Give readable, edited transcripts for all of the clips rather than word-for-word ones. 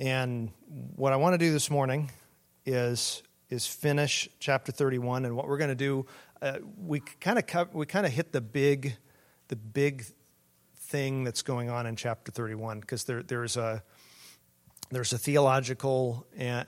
And what I want to do this morning is finish chapter 31. And what we're going to do, we kind of hit the big thing that's going on in chapter 31, because there's a theological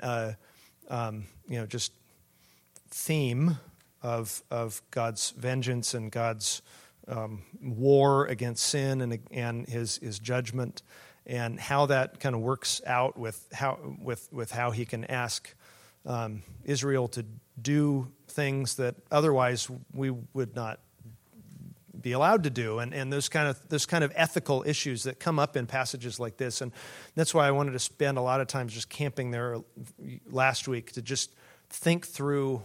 just theme of God's vengeance and God's war against sin and his judgment, and how that kind of works out with how he can ask Israel to do things that otherwise we would not be allowed to do, and those kind of ethical issues that come up in passages like this. And that's why I wanted to spend a lot of time just camping there last week, to just think through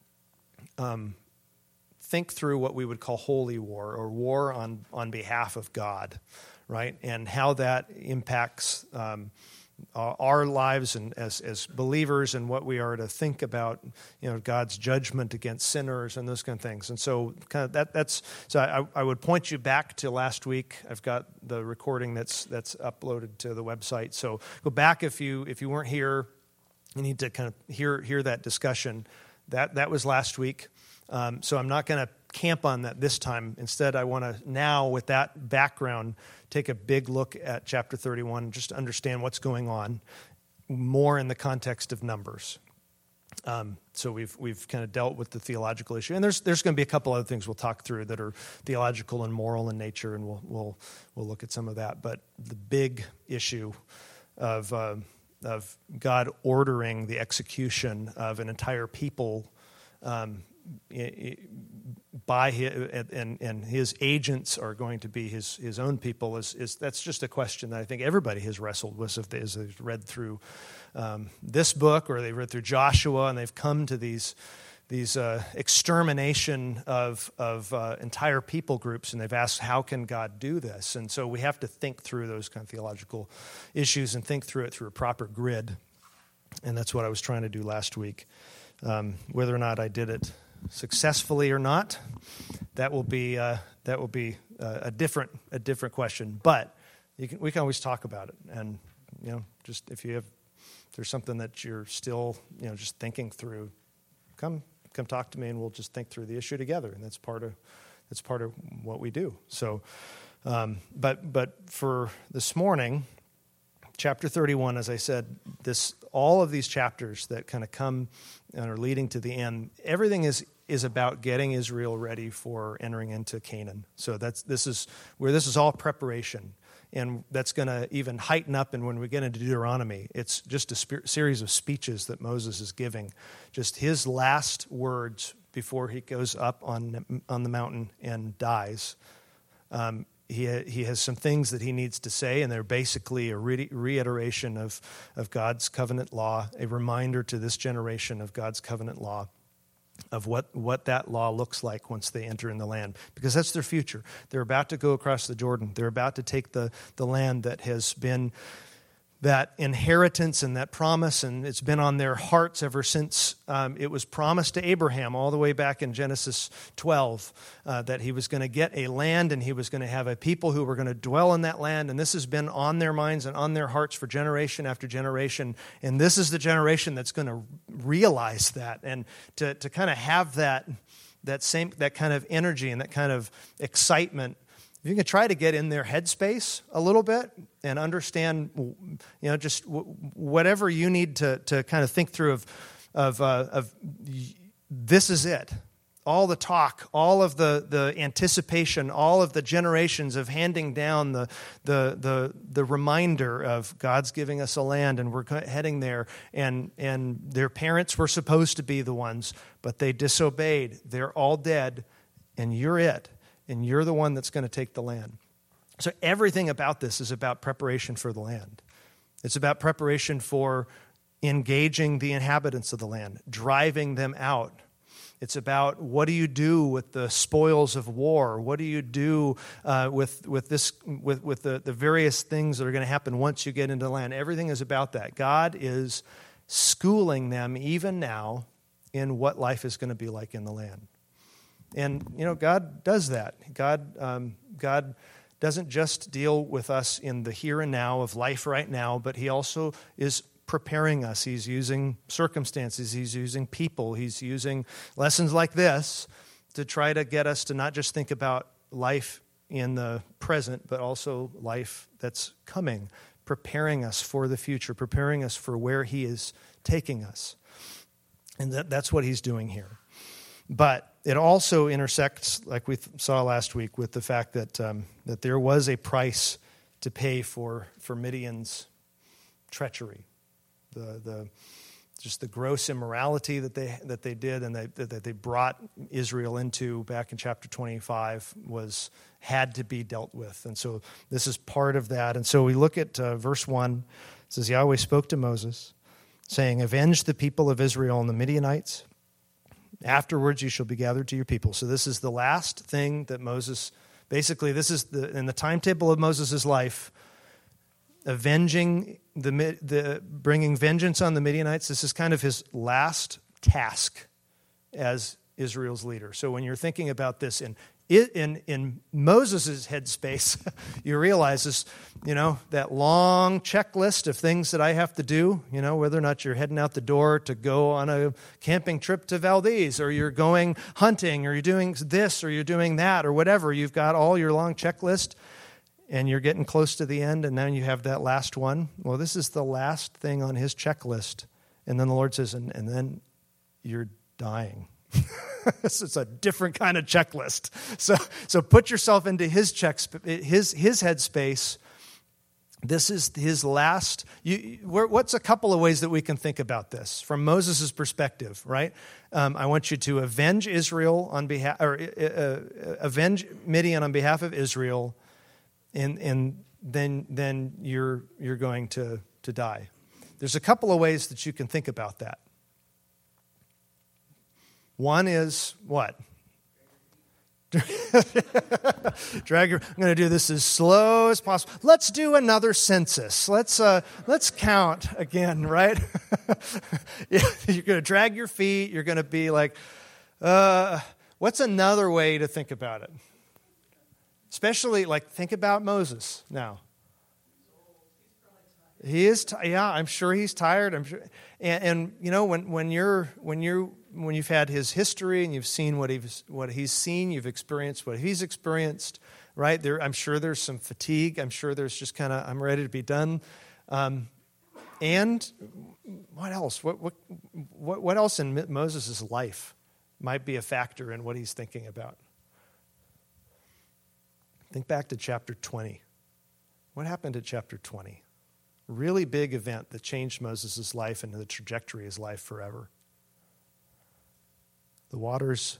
what we would call holy war, or war on behalf of God, right? And how that impacts our lives and as believers, and what we are to think about, God's judgment against sinners and those kind of things. And so I would point you back to last week. I've got the recording that's uploaded to the website. So go back if you weren't here. You need to kind of hear that discussion. That was last week. So I'm not going to camp on that this time. Instead, I want to now, with that background, take a big look at chapter 31, just to understand what's going on more in the context of Numbers. So we've kind of dealt with the theological issue, and there's going to be a couple other things we'll talk through that are theological and moral in nature, and we'll look at some of that. But the big issue of God ordering the execution of an entire people by his agents are going to be his own people, is that's just a question that I think everybody has wrestled with as they've read through this book, or they've read through Joshua, and they've come to these extermination of entire people groups, and they've asked, how can God do this? And so we have to think through those kind of theological issues and think through it through a proper grid, and that's what I was trying to do last week. Whether or not I did it successfully or not, that will be a different question. But we can always talk about it, and just if there's something that you're still just thinking through, come talk to me, and we'll just think through the issue together. And that's part of what we do. So, but for this morning, chapter 31, as I said, all of these chapters that kind of come and are leading to the end, everything is about getting Israel ready for entering into Canaan. So this is all preparation, and that's going to even heighten up. And when we get into Deuteronomy, it's just a series of speeches that Moses is giving, just his last words before he goes up on the mountain and dies. He has some things that he needs to say, and they're basically a reiteration of God's covenant law, a reminder to this generation of God's covenant law, of what that law looks like once they enter in the land, because that's their future. They're about to go across the Jordan. They're about to take the land that has been that inheritance and that promise, and it's been on their hearts ever since it was promised to Abraham all the way back in Genesis 12, that he was going to get a land and he was going to have a people who were going to dwell in that land, and this has been on their minds and on their hearts for generation after generation, and this is the generation that's going to realize that, and to kind of have that kind of energy and that kind of excitement. If you can try to get in their headspace a little bit and understand, just whatever you need to kind of think through of this is it. All the talk, all of the anticipation, all of the generations of handing down the reminder of God's giving us a land and we're heading there, and their parents were supposed to be the ones, but they disobeyed. They're all dead, and you're it. And you're the one that's going to take the land. So everything about this is about preparation for the land. It's about preparation for engaging the inhabitants of the land, driving them out. It's about, what do you do with the spoils of war? What do you do with the various things that are going to happen once you get into the land? Everything is about that. God is schooling them even now in what life is going to be like in the land. And, God does that. God doesn't just deal with us in the here and now of life right now, but he also is preparing us. He's using circumstances, he's using people, he's using lessons like this to try to get us to not just think about life in the present, but also life that's coming, preparing us for the future, preparing us for where he is taking us. And that's what he's doing here. But it also intersects, like we saw last week, with the fact that that there was a price to pay for Midian's treachery, just the gross immorality that they did and that they brought Israel into back in chapter 25 had to be dealt with. And so this is part of that. And so we look at verse 1. It says, Yahweh spoke to Moses, saying, avenge the people of Israel and the Midianites. Afterwards you shall be gathered to your people. So this is the last thing that Moses, basically this is in the timetable of Moses' life, avenging bringing vengeance on the Midianites. This is kind of his last task as Israel's leader. So when you're thinking about this in Moses' headspace, you realize this, that long checklist of things that I have to do, whether or not you're heading out the door to go on a camping trip to Valdez, or you're going hunting, or you're doing this, or you're doing that, or whatever. You've got all your long checklist, and you're getting close to the end, and then you have that last one. Well, this is the last thing on his checklist. And then the Lord says, and then you're dying. It's a different kind of checklist. So put yourself into his headspace. This is his last. What's a couple of ways that we can think about this from Moses' perspective, right? I want you to avenge Israel on behalf, or avenge Midian on behalf of Israel, and then you're going to die. There's a couple of ways that you can think about that. One is what? I'm going to do this as slow as possible. Let's do another census. Let's count again, right? You're going to drag your feet. You're going to be like, what's another way to think about it? Especially, think about Moses now. He is, I'm sure he's tired. I'm sure, and when you've had his history and you've seen what he's seen, you've experienced what he's experienced, right? I'm sure there's some fatigue. I'm sure there's just kind of, I'm ready to be done. And what else? What else in Moses' life might be a factor in what he's thinking about? Think back to chapter 20. What happened at chapter 20? Really big event that changed Moses' life and the trajectory of his life forever. The waters.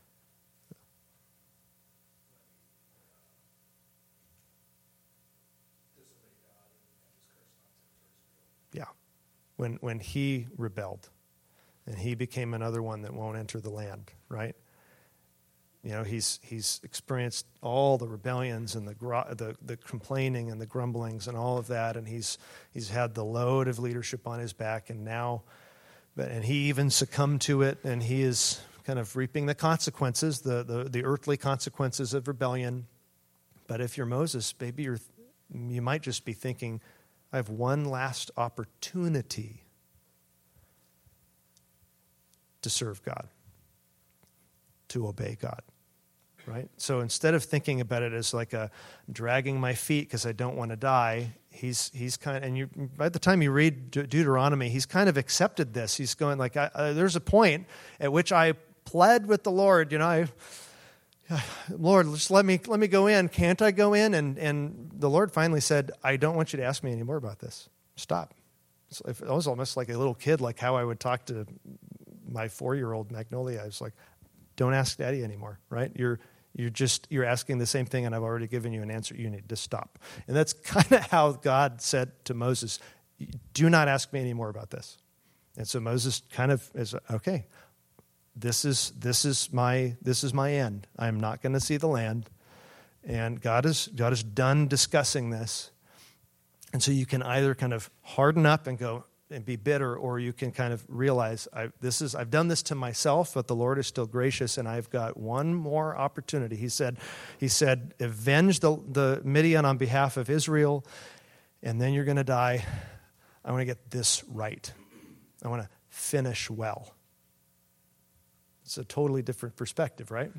Yeah. When he rebelled and he became another one that won't enter the land, right? He's experienced all the rebellions and the complaining and the grumblings and all of that, and he's had the load of leadership on his back, and he even succumbed to it, and he is kind of reaping the consequences, the earthly consequences of rebellion. But if you're Moses, maybe you might just be thinking, I have one last opportunity to serve God, to obey God. Right? So instead of thinking about it as like dragging my feet because I don't want to die, he's kind of, and by the time you read Deuteronomy, he's kind of accepted this. He's going like, there's a point at which I pled with the Lord, Lord, just let me go in. Can't I go in? And the Lord finally said, I don't want you to ask me anymore about this. Stop. I was almost like a little kid, like how I would talk to my 4-year-old Magnolia. I was like, don't ask Daddy anymore, right? You're asking the same thing, and I've already given you an answer. You need to stop. And that's kind of how God said to Moses, do not ask me anymore about this. And so Moses kind of is, okay, this is my end. I'm not going to see the land. And God is done discussing this. And so you can either kind of harden up and go, and be bitter, or you can kind of realize I've done this to myself, but the Lord is still gracious, and I've got one more opportunity. He said, avenge the Midian on behalf of Israel, and then you're going to die. I want to get this right. I want to finish well. It's a totally different perspective, right?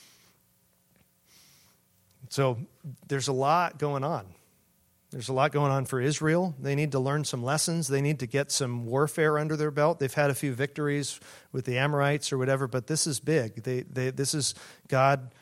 So there's a lot going on. There's a lot going on for Israel. They need to learn some lessons. They need to get some warfare under their belt. They've had a few victories with the Amorites or whatever, but this is big. This is God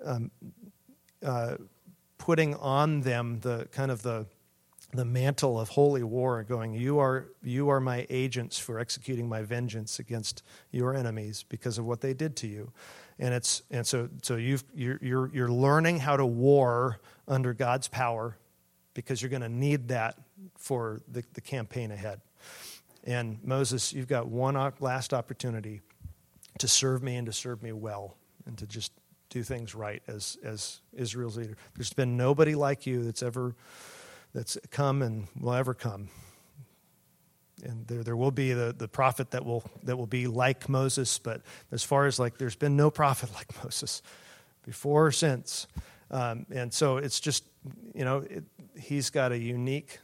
putting on them the mantle of holy war, going, you are my agents for executing my vengeance against your enemies because of what they did to you. So you're learning how to war under God's power, because you're going to need that for the campaign ahead. And Moses, you've got one last opportunity to serve me and to serve me well and to just do things right as Israel's leader. There's been nobody like you that's come and will ever come. And there will be the prophet that will be like Moses, but as far as there's been no prophet like Moses before or since. And so it's just, he's got a unique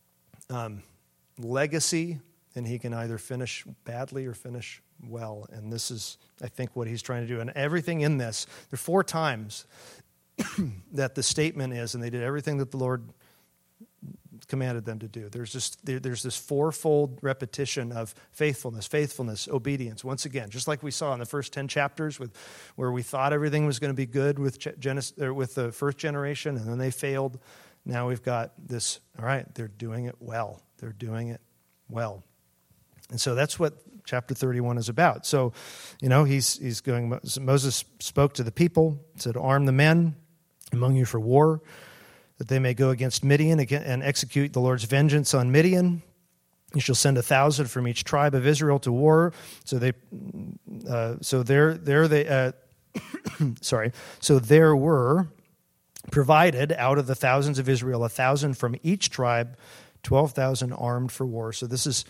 legacy, and he can either finish badly or finish well. And this is, I think, what he's trying to do. And everything in this, there are 4 times that the statement is, and they did everything that the Lord commanded them to do. There's this 4-fold repetition of faithfulness, obedience. Once again, just like we saw in the first 10 chapters, where we thought everything was going to be good with the first generation, and then they failed. Now we've got this. All right, they're doing it well. They're doing it well, and so that's what chapter 31 is about. So, he's going. Moses spoke to the people, said, "Arm the men among you for war, that they may go against Midian and execute the Lord's vengeance on Midian. You shall send 1,000 from each tribe of Israel to war." So there were provided out of the thousands of Israel 1,000 from each tribe, 12,000 armed for war. So this is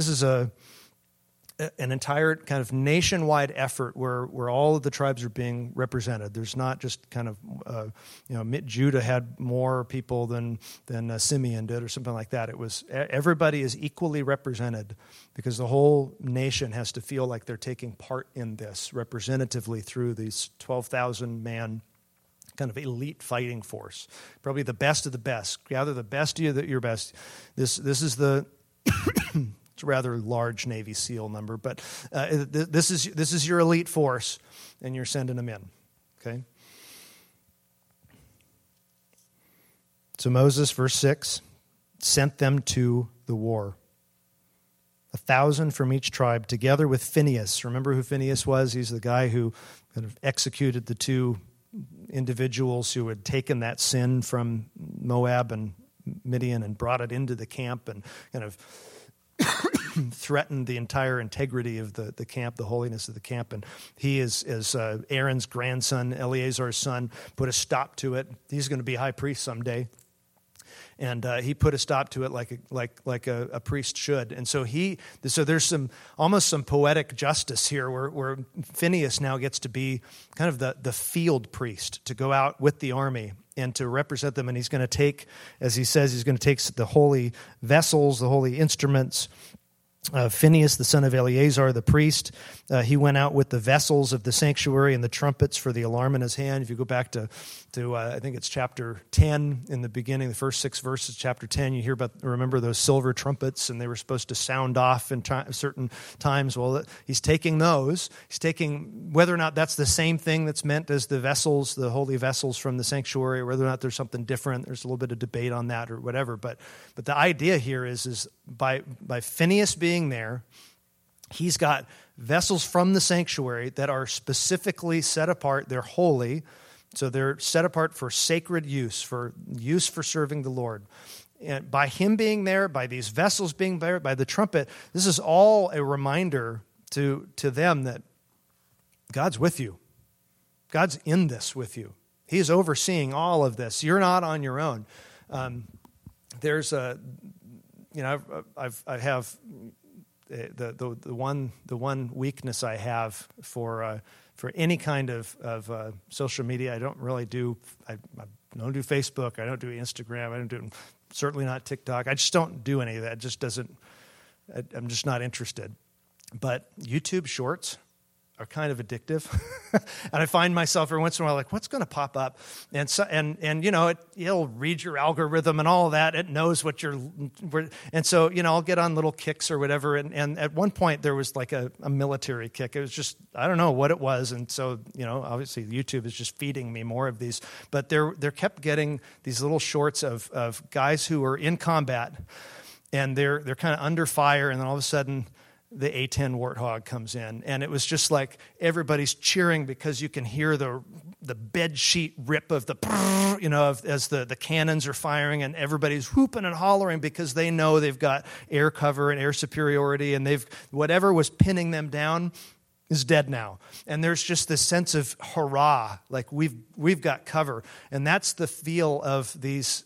an entire kind of nationwide effort where all of the tribes are being represented. There's not just kind of, Judah had more people than Simeon did or something like that. It was everybody is equally represented, because the whole nation has to feel like they're taking part in this representatively through these 12,000-man kind of elite fighting force. Probably the best of the best. Gather the best of your best. This is the... It's a rather large Navy SEAL number, but this is your elite force, and you're sending them in. Okay. So Moses, verse 6, sent them to the war. 1,000 from each tribe, together with Phinehas. Remember who Phinehas was? He's the guy who kind of executed the 2 individuals who had taken that sin from Moab and Midian and brought it into the camp and kind of threatened the entire integrity of the camp, the holiness of the camp. And he is Aaron's grandson, Eleazar's son, put a stop to it. He's going to be high priest someday. And he put a stop to it like a priest should. And so there's almost some poetic justice here where Phinehas now gets to be kind of the field priest, to go out with the army and to represent them. And he's going to take, as he says, he's going to take the holy vessels, the holy instruments. Phinehas, the son of Eleazar, the priest, he went out with the vessels of the sanctuary and the trumpets for the alarm in his hand. If you go back to I think it's chapter 10 in the beginning, the first 6 verses, chapter 10, you remember those silver trumpets, and they were supposed to sound off in certain times. Well, he's taking those. He's taking, whether or not that's the same thing that's meant as the vessels, the holy vessels from the sanctuary, or whether or not there's something different. There's a little bit of debate on that or whatever. But the idea here is by Phinehas being there, he's got vessels from the sanctuary that are specifically set apart. They're holy, so they're set apart for sacred use for serving the Lord. And by him being there, by these vessels being there, by the trumpet, this is all a reminder to them that God's with you. God's in this with you. He's overseeing all of this. You're not on your own. There's I have the one weakness I have for any kind of social media. I don't really do. I don't do Facebook. I don't do Instagram. I don't do, certainly not TikTok. I just don't do any of that. It just doesn't. I'm just not interested. But YouTube Shorts are kind of addictive, and I find myself every once in a while like, what's going to pop up? And so, and it'll read your algorithm and all of that. It knows what and so I'll get on little kicks or whatever. And at one point there was like a military kick. It was just, I don't know what it was. And so obviously YouTube is just feeding me more of these. But they're kept getting these little shorts of guys who are in combat, and they're kind of under fire, and then all of a sudden the A-10 Warthog comes in, and it was just like everybody's cheering because you can hear the bed sheet rip of the, as the cannons are firing, and everybody's whooping and hollering because they know they've got air cover and air superiority, and whatever was pinning them down is dead now. And there's just this sense of hurrah, like we've got cover, and that's the feel of this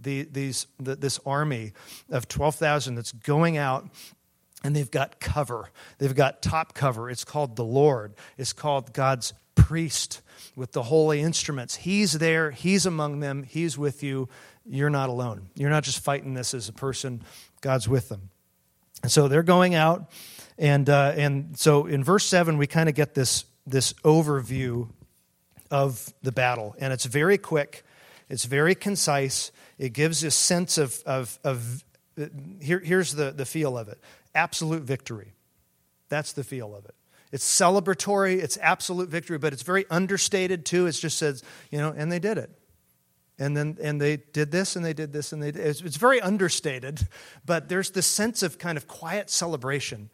army of 12,000 that's going out. And they've got cover. They've got top cover. It's called the Lord. It's called God's priest with the holy instruments. He's there. He's among them. He's with you. You're not alone. You're not just fighting this as a person. God's with them. And so they're going out. And so in verse 7, we kind of get this overview of the battle. And it's very quick. It's very concise. It gives this sense of here's the feel of it. Absolute victory. That's the feel of it. It's celebratory. It's absolute victory, but it's very understated too. It just says, and they did it. And they did this, and they did this, and it's very understated, but there's this sense of kind of quiet celebration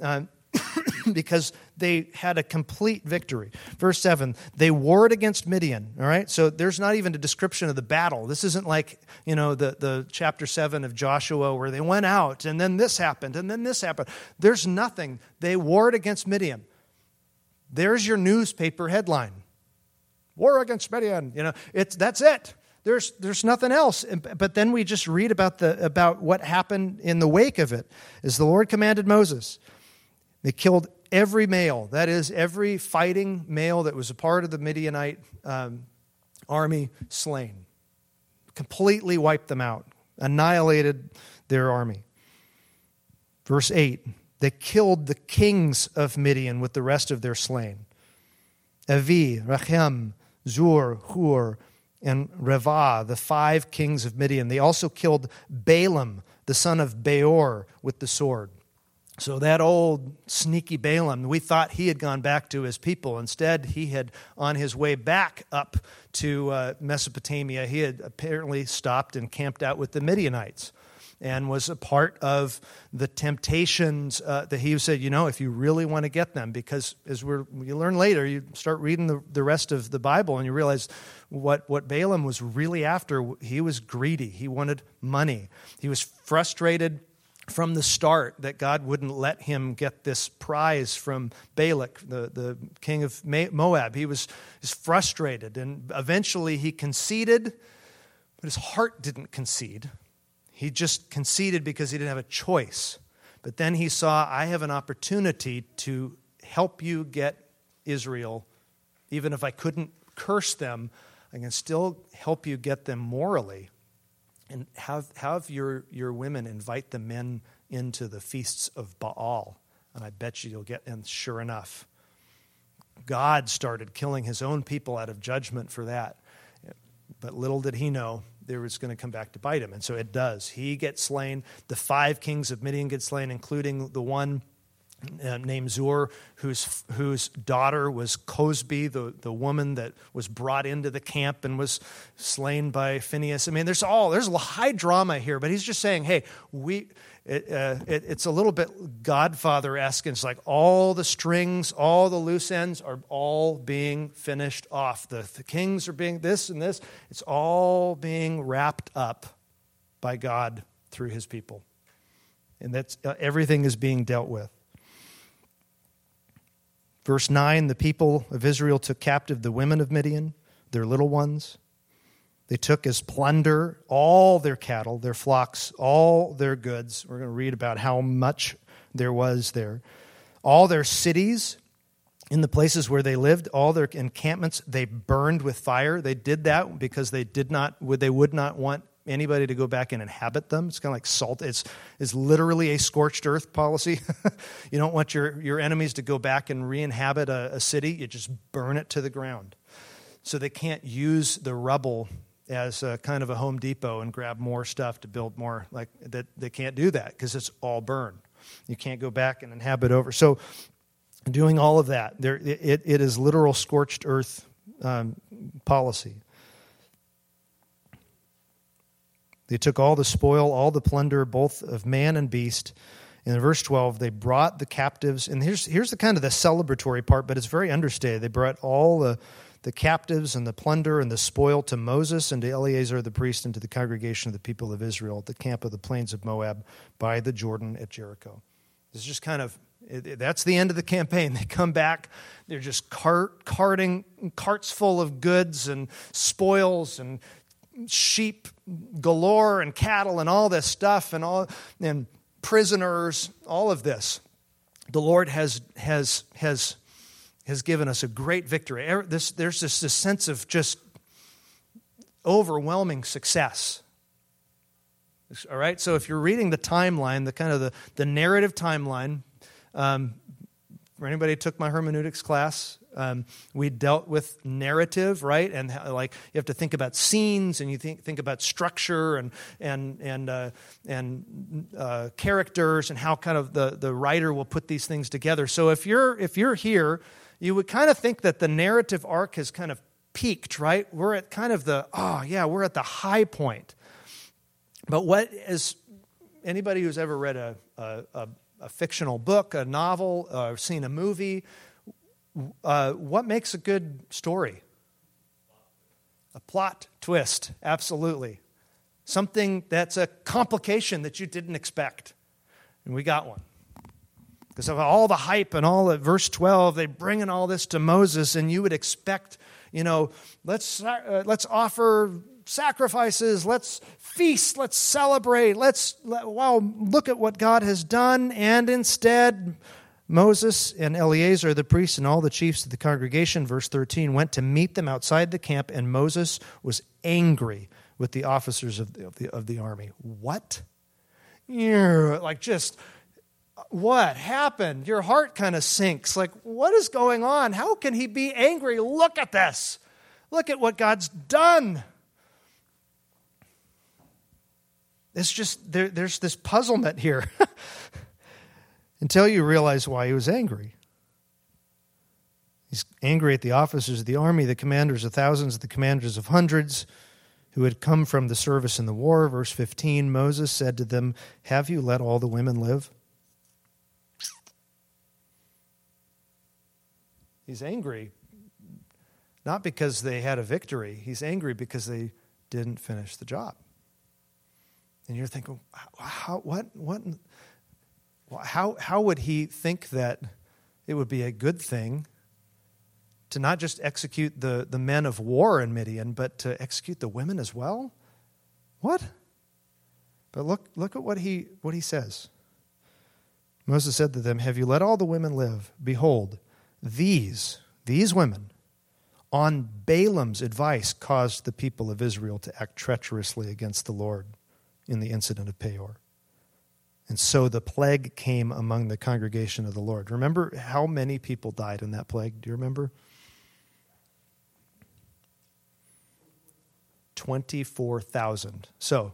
because they had a complete victory. Verse 7, they warred against Midian, all right? So there's not even a description of the battle. This isn't like, the chapter 7 of Joshua where they went out, and then this happened, and then this happened. There's nothing. They warred against Midian. There's your newspaper headline. War against Midian. That's it. There's nothing else. But then we just read about what happened in the wake of it. As the Lord commanded Moses, they killed every male, that is, every fighting male that was a part of the Midianite army, slain. Completely wiped them out, annihilated their army. Verse 8, they killed the kings of Midian with the rest of their slain. Avi, Rechem, Zur, Hur, and Revah, the 5 kings of Midian. They also killed Balaam, the son of Beor, with the sword. So that old sneaky Balaam, we thought he had gone back to his people. Instead, he had, on his way back up to Mesopotamia, he had apparently stopped and camped out with the Midianites and was a part of the temptations that he said, if you really want to get them, because as you learn later, you start reading the rest of the Bible and you realize what Balaam was really after. He was greedy. He wanted money. He was frustrated from the start that God wouldn't let him get this prize from Balak, the king of Moab. He was frustrated, and eventually he conceded, but his heart didn't concede. He just conceded because he didn't have a choice. But then he saw, I have an opportunity to help you get Israel. Even if I couldn't curse them, I can still help you get them morally. And have your women invite the men into the feasts of Baal. And I bet you'll get, and sure enough, God started killing his own people out of judgment for that. But little did he know, there was going to come back to bite him. And so it does. He gets slain. The 5 kings of Midian get slain, including the one named Zur, whose daughter was Cosbi, the woman that was brought into the camp and was slain by Phinehas. I mean, there's a high drama here, but he's just saying, hey, it's a little bit Godfather-esque. It's like all the strings, all the loose ends are all being finished off. The kings are being this and this. It's all being wrapped up by God through his people. And that's everything is being dealt with. Verse 9, the people of Israel took captive the women of Midian, their little ones, They took as plunder all their cattle, their flocks, all their goods. We're going to read about how much there was there. All their cities, in the places where they lived, all their encampments, they burned with fire. They did that because they would not want anybody to go back and inhabit them. It's kind of like salt. It's literally a scorched earth policy. You don't want your enemies to go back and re-inhabit a city. You just burn it to the ground. So they can't use the rubble as a kind of a Home Depot and grab more stuff to build more. Like that, they can't do that because it's all burned. You can't go back and inhabit over. So doing all of that, it is literal scorched earth policy. They took all the spoil, all the plunder, both of man and beast. In verse 12, they brought the captives, and here's the kind of the celebratory part, but it's very understated. They brought all the captives and the plunder and the spoil to Moses and to Eleazar the priest and to the congregation of the people of Israel at the camp of the plains of Moab by the Jordan at Jericho. This is just kind of, that's the end of the campaign. They come back, they're just carting carts full of goods and spoils and sheep galore and cattle and all this stuff and prisoners, all of this. The Lord has given us a great victory. There's this sense of just overwhelming success. All right, so if you're reading the timeline, the kind of the narrative timeline, for anybody who took my hermeneutics class, we dealt with narrative, right? And like you have to think about scenes, and you think about structure and characters, and how kind of the writer will put these things together. So if you're here, you would kind of think that the narrative arc has kind of peaked, right? We're at kind of we're at the high point. But what is anybody who's ever read a fictional book, a novel, or seen a movie, what makes a good story? A plot twist, absolutely. Something that's a complication that you didn't expect. And we got one. Because of all the hype and all of verse 12, they bring in all this to Moses, and you would expect, let's offer sacrifices, let's feast, let's celebrate, look at what God has done. And instead, Moses and Eleazar the priest and all the chiefs of the congregation, verse 13, went to meet them outside the camp, and Moses was angry with the officers of the army. What? What happened? Your heart kind of sinks. Like, what is going on? How can he be angry? Look at this. Look at what God's done. It's just, there's this puzzlement here until you realize why he was angry. He's angry at the officers of the army, the commanders of thousands, the commanders of hundreds, who had come from the service in the war. Verse 15, Moses said to them, "Have you let all the women live?" He's angry, not because they had a victory. He's angry because they didn't finish the job. And you're thinking, how would he think that it would be a good thing to not just execute the men of war in Midian, but to execute the women as well? What? But look at what he says. Moses said to them, "Have you let all the women live? Behold, these women, on Balaam's advice, caused the people of Israel to act treacherously against the Lord in the incident of Peor. And so the plague came among the congregation of the Lord." Remember how many people died in that plague? Do you remember? 24,000. So,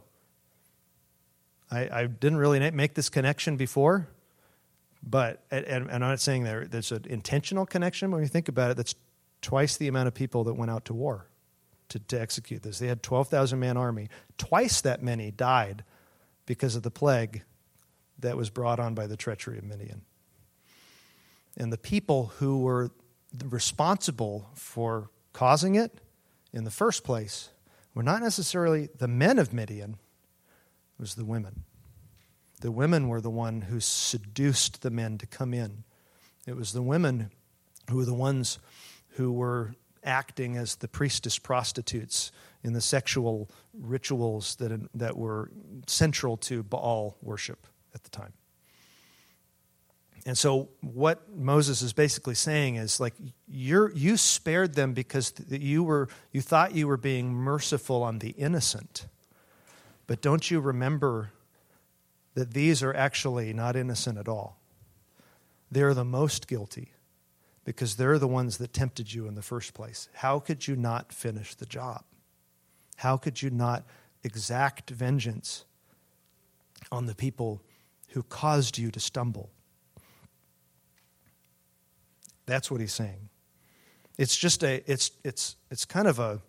I didn't really make this connection before, but, and I'm not saying there's an intentional connection. When you think about it, that's twice the amount of people that went out to war to execute this. They had 12,000-man army. Twice that many died because of the plague that was brought on by the treachery of Midian. And the people who were responsible for causing it in the first place were not necessarily the men of Midian, it was the women. The women were the one who seduced the men to come in. It was the women who were the ones who were acting as the priestess prostitutes in the sexual rituals that were central to Baal worship at the time. And so what Moses is basically saying is, like, you spared them because you thought you were being merciful on the innocent. But don't you remember that these are actually not innocent at all? They're the most guilty because they're the ones that tempted you in the first place. How could you not finish the job? How could you not exact vengeance on the people who caused you to stumble? That's what he's saying. It's just it's kind of a,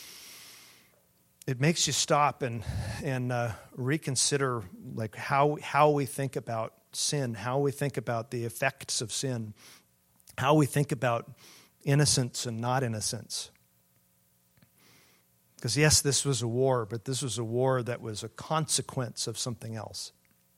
it makes you stop and reconsider, like, how we think about sin, how we think about the effects of sin, how we think about innocence and not innocence. Because yes, this was a war, but this was a war that was a consequence of something else.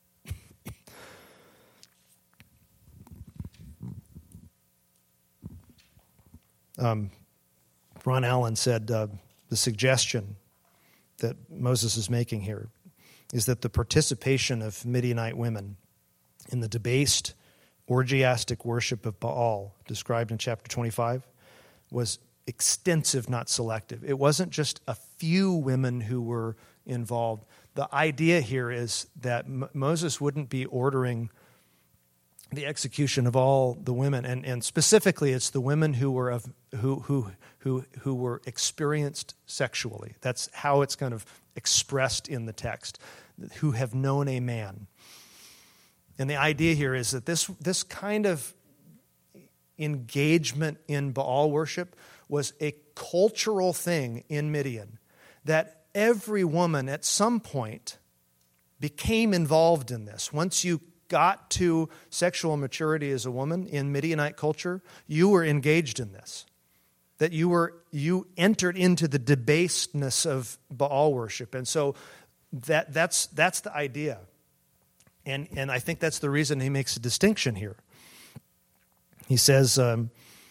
Ron Allen said the suggestion that Moses is making here is that the participation of Midianite women in the debased, orgiastic worship of Baal, described in chapter 25, was extensive, not selective. It wasn't just a few women who were involved. The idea here is that Moses wouldn't be ordering the execution of all the women, and specifically, it's the women who were who were experienced sexually. That's how it's kind of expressed in the text, who have known a man. And the idea here is that this kind of engagement in Baal worship was a cultural thing in Midian, that every woman at some point became involved in this. Once you got to sexual maturity as a woman in Midianite culture, you were engaged in this. That you entered into the debasedness of Baal worship. And so that's the idea. And I think that's the reason he makes a distinction here. He says in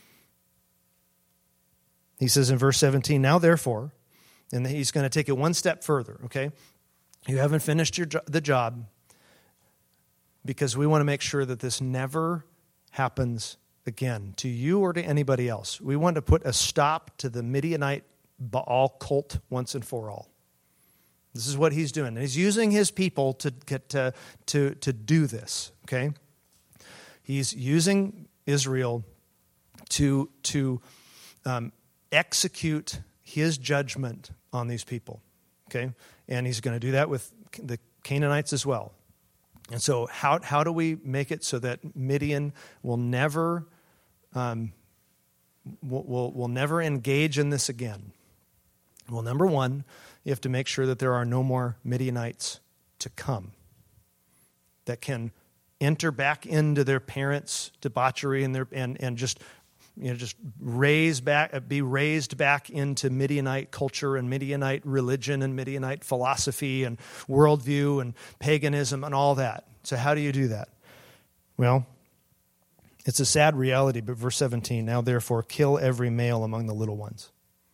verse 17, now therefore, and he's going to take it one step further, okay? You haven't finished the job, because we want to make sure that this never happens again to you or to anybody else. We want to put a stop to the Midianite Baal cult once and for all. This is what he's doing. And he's using his people to do this, okay? He's using Israel to execute his judgment on these people, okay? And he's going to do that with the Canaanites as well. And so how do we make it so that Midian will never will never engage in this again? Well, number one, you have to make sure that there are no more Midianites to come that can enter back into their parents' debauchery and just be raised back into Midianite culture and Midianite religion and Midianite philosophy and worldview and paganism and all that. So how do you do that? Well, it's a sad reality, but verse 17, now therefore kill every male among the little ones.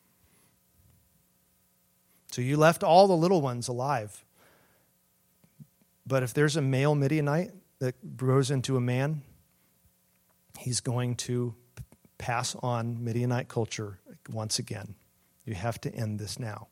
So you left all the little ones alive. But if there's a male Midianite that grows into a man, he's going to pass on Midianite culture once again. You have to end this now.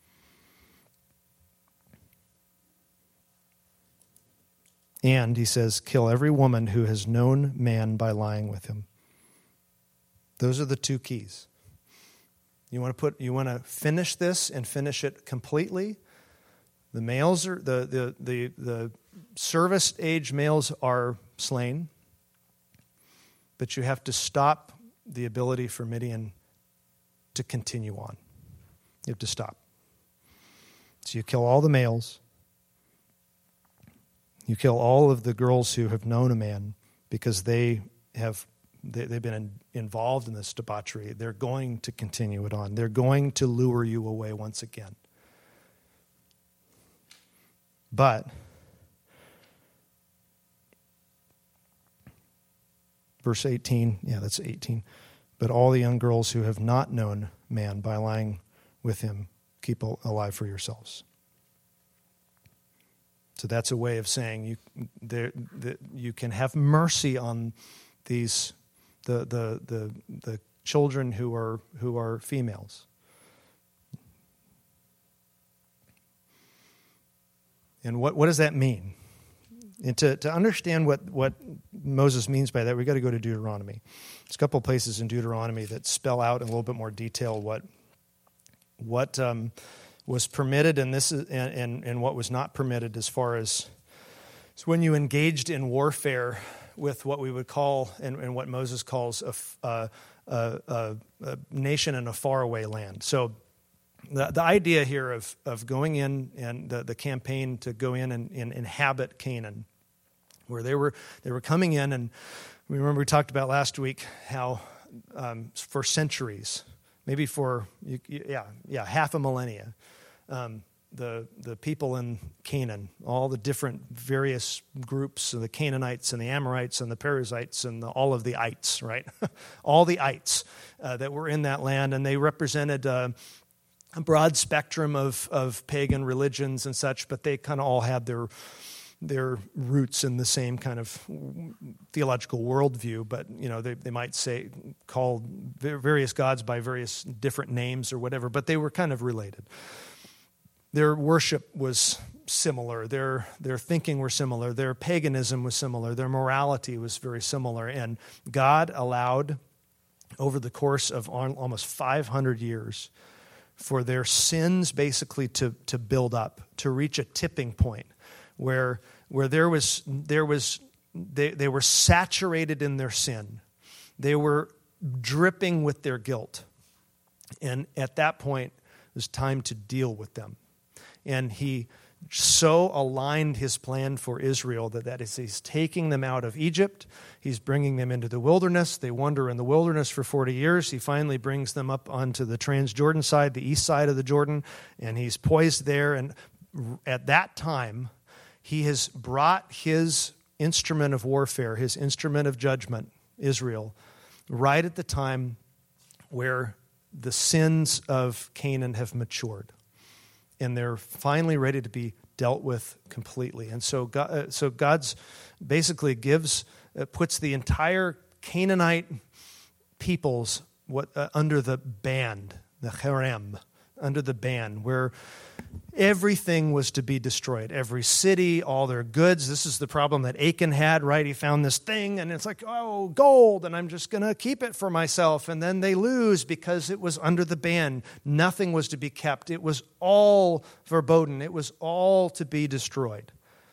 And he says, kill every woman who has known man by lying with him. Those are the two keys. You want to finish this and finish it completely. The males are the service age males are slain, but you have to stop the ability for Midian to continue on. You have to stop. So you kill all the males. You kill all of the girls who have known a man because they've been involved in this debauchery. They're going to continue it on. They're going to lure you away once again. But verse 18, yeah, that's 18. but all the young girls who have not known man by lying with him, keep alive for yourselves. So that's a way of saying you can have mercy on these the children who are females. And what does that mean? And to understand what Moses means by that, we've got to go to Deuteronomy. There's a couple of places in Deuteronomy that spell out in a little bit more detail what was permitted and what was not permitted as far as when you engaged in warfare with what we would call and what Moses calls a nation in a faraway land. So the idea here of going in and the campaign to go in and inhabit Canaan, where they were coming in, and we remember we talked about last week how for centuries, maybe for half a millennia, the people in Canaan, all the different various groups of the Canaanites and the Amorites and the Perizzites and all of the ites, right? All the ites that were in that land, and they represented a broad spectrum of pagan religions and such, but they kind of all had their roots in the same kind of theological worldview. But they might call various gods by various different names or whatever, but they were kind of related. Their worship was similar. Their thinking were similar. Their paganism was similar. Their morality was very similar. And God allowed, over the course of almost 500 years, for their sins basically to build up, to reach a tipping point where they were saturated in their sin. They were dripping with their guilt. And at that point, it was time to deal with them. And he so aligned his plan for Israel that is, he's taking them out of Egypt. He's bringing them into the wilderness. They wander in the wilderness for 40 years. He finally brings them up onto the Transjordan side, the east side of the Jordan, and he's poised there. And at that time, he has brought his instrument of warfare, his instrument of judgment, Israel, right at the time where the sins of Canaan have matured. And they're finally ready to be dealt with completely. And so God's basically puts the entire Canaanite peoples under the ban, the cherem, under the ban, where everything was to be destroyed. Every city, all their goods. This is the problem that Achan had, right? He found this thing, and it's like, oh, gold, and I'm just going to keep it for myself. And then they lose because it was under the ban. Nothing was to be kept. It was all verboten. It was all to be destroyed.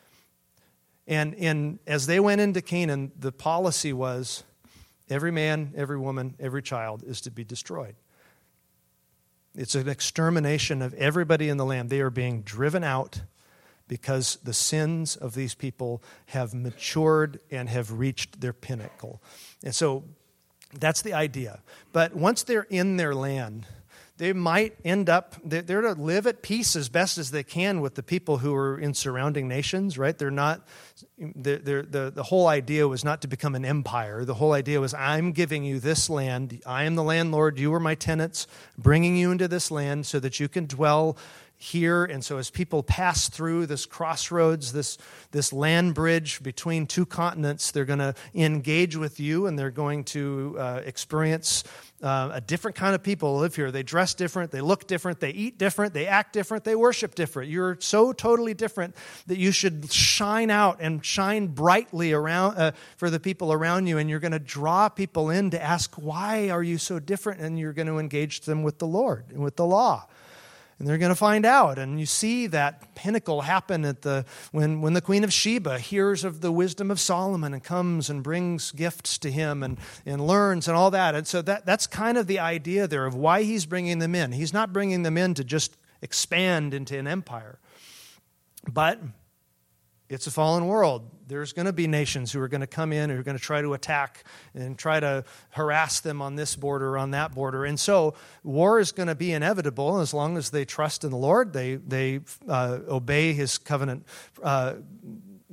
And as they went into Canaan, the policy was every man, every woman, every child is to be destroyed. It's an extermination of everybody in the land. They are being driven out because the sins of these people have matured and have reached their pinnacle. And so that's the idea. But once they're in their land, they might end up, they're to live at peace as best as they can with the people who are in surrounding nations, right? The whole idea was not to become an empire. The whole idea was, I'm giving you this land. I am the landlord. You are my tenants, bringing you into this land so that you can dwell here. And so as people pass through this crossroads, this land bridge between two continents, they're going to engage with you, and they're going to experience a different kind of people live here. They dress different, they look different, they eat different, they act different, they worship different. You're so totally different that you should shine out and shine brightly around for the people around you, and you're going to draw people in to ask, why are you so different? And you're going to engage them with the Lord and with the law. And they're going to find out. And you see that pinnacle happen when the Queen of Sheba hears of the wisdom of Solomon and comes and brings gifts to him and learns and all that. And so that's kind of the idea there of why he's bringing them in. He's not bringing them in to just expand into an empire. But it's a fallen world. There's going to be nations who are going to come in, who are going to try to attack and try to harass them on this border, on that border. And so war is going to be inevitable as long as they trust in the Lord, they obey his covenant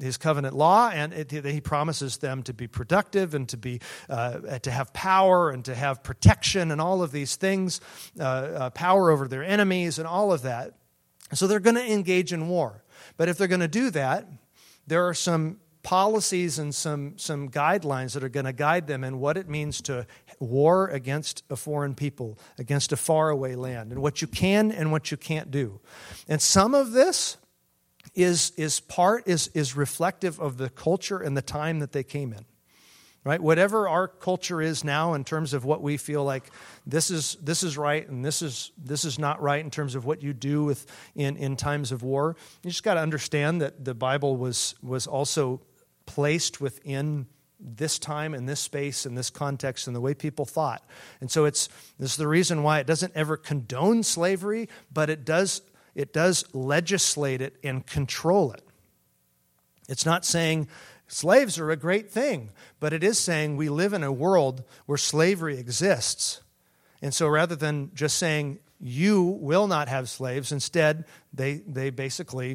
his covenant law, and he promises them to be productive and to have power and to have protection and all of these things, power over their enemies and all of that. So they're going to engage in war. But if they're going to do that, there are some policies and some guidelines that are going to guide them in what it means to war against a foreign people, against a faraway land, and what you can and what you can't do. And some of this is reflective of the culture and the time that they came in. Right? Whatever our culture is now in terms of what we feel like this is right and this is not right in terms of what you do in times of war, you just got to understand that the Bible was also placed within this time and this space and this context and the way people thought. And so this is the reason why it doesn't ever condone slavery, but it does legislate it and control it. It's not saying slaves are a great thing, but it is saying we live in a world where slavery exists. And so rather than just saying you will not have slaves, instead they basically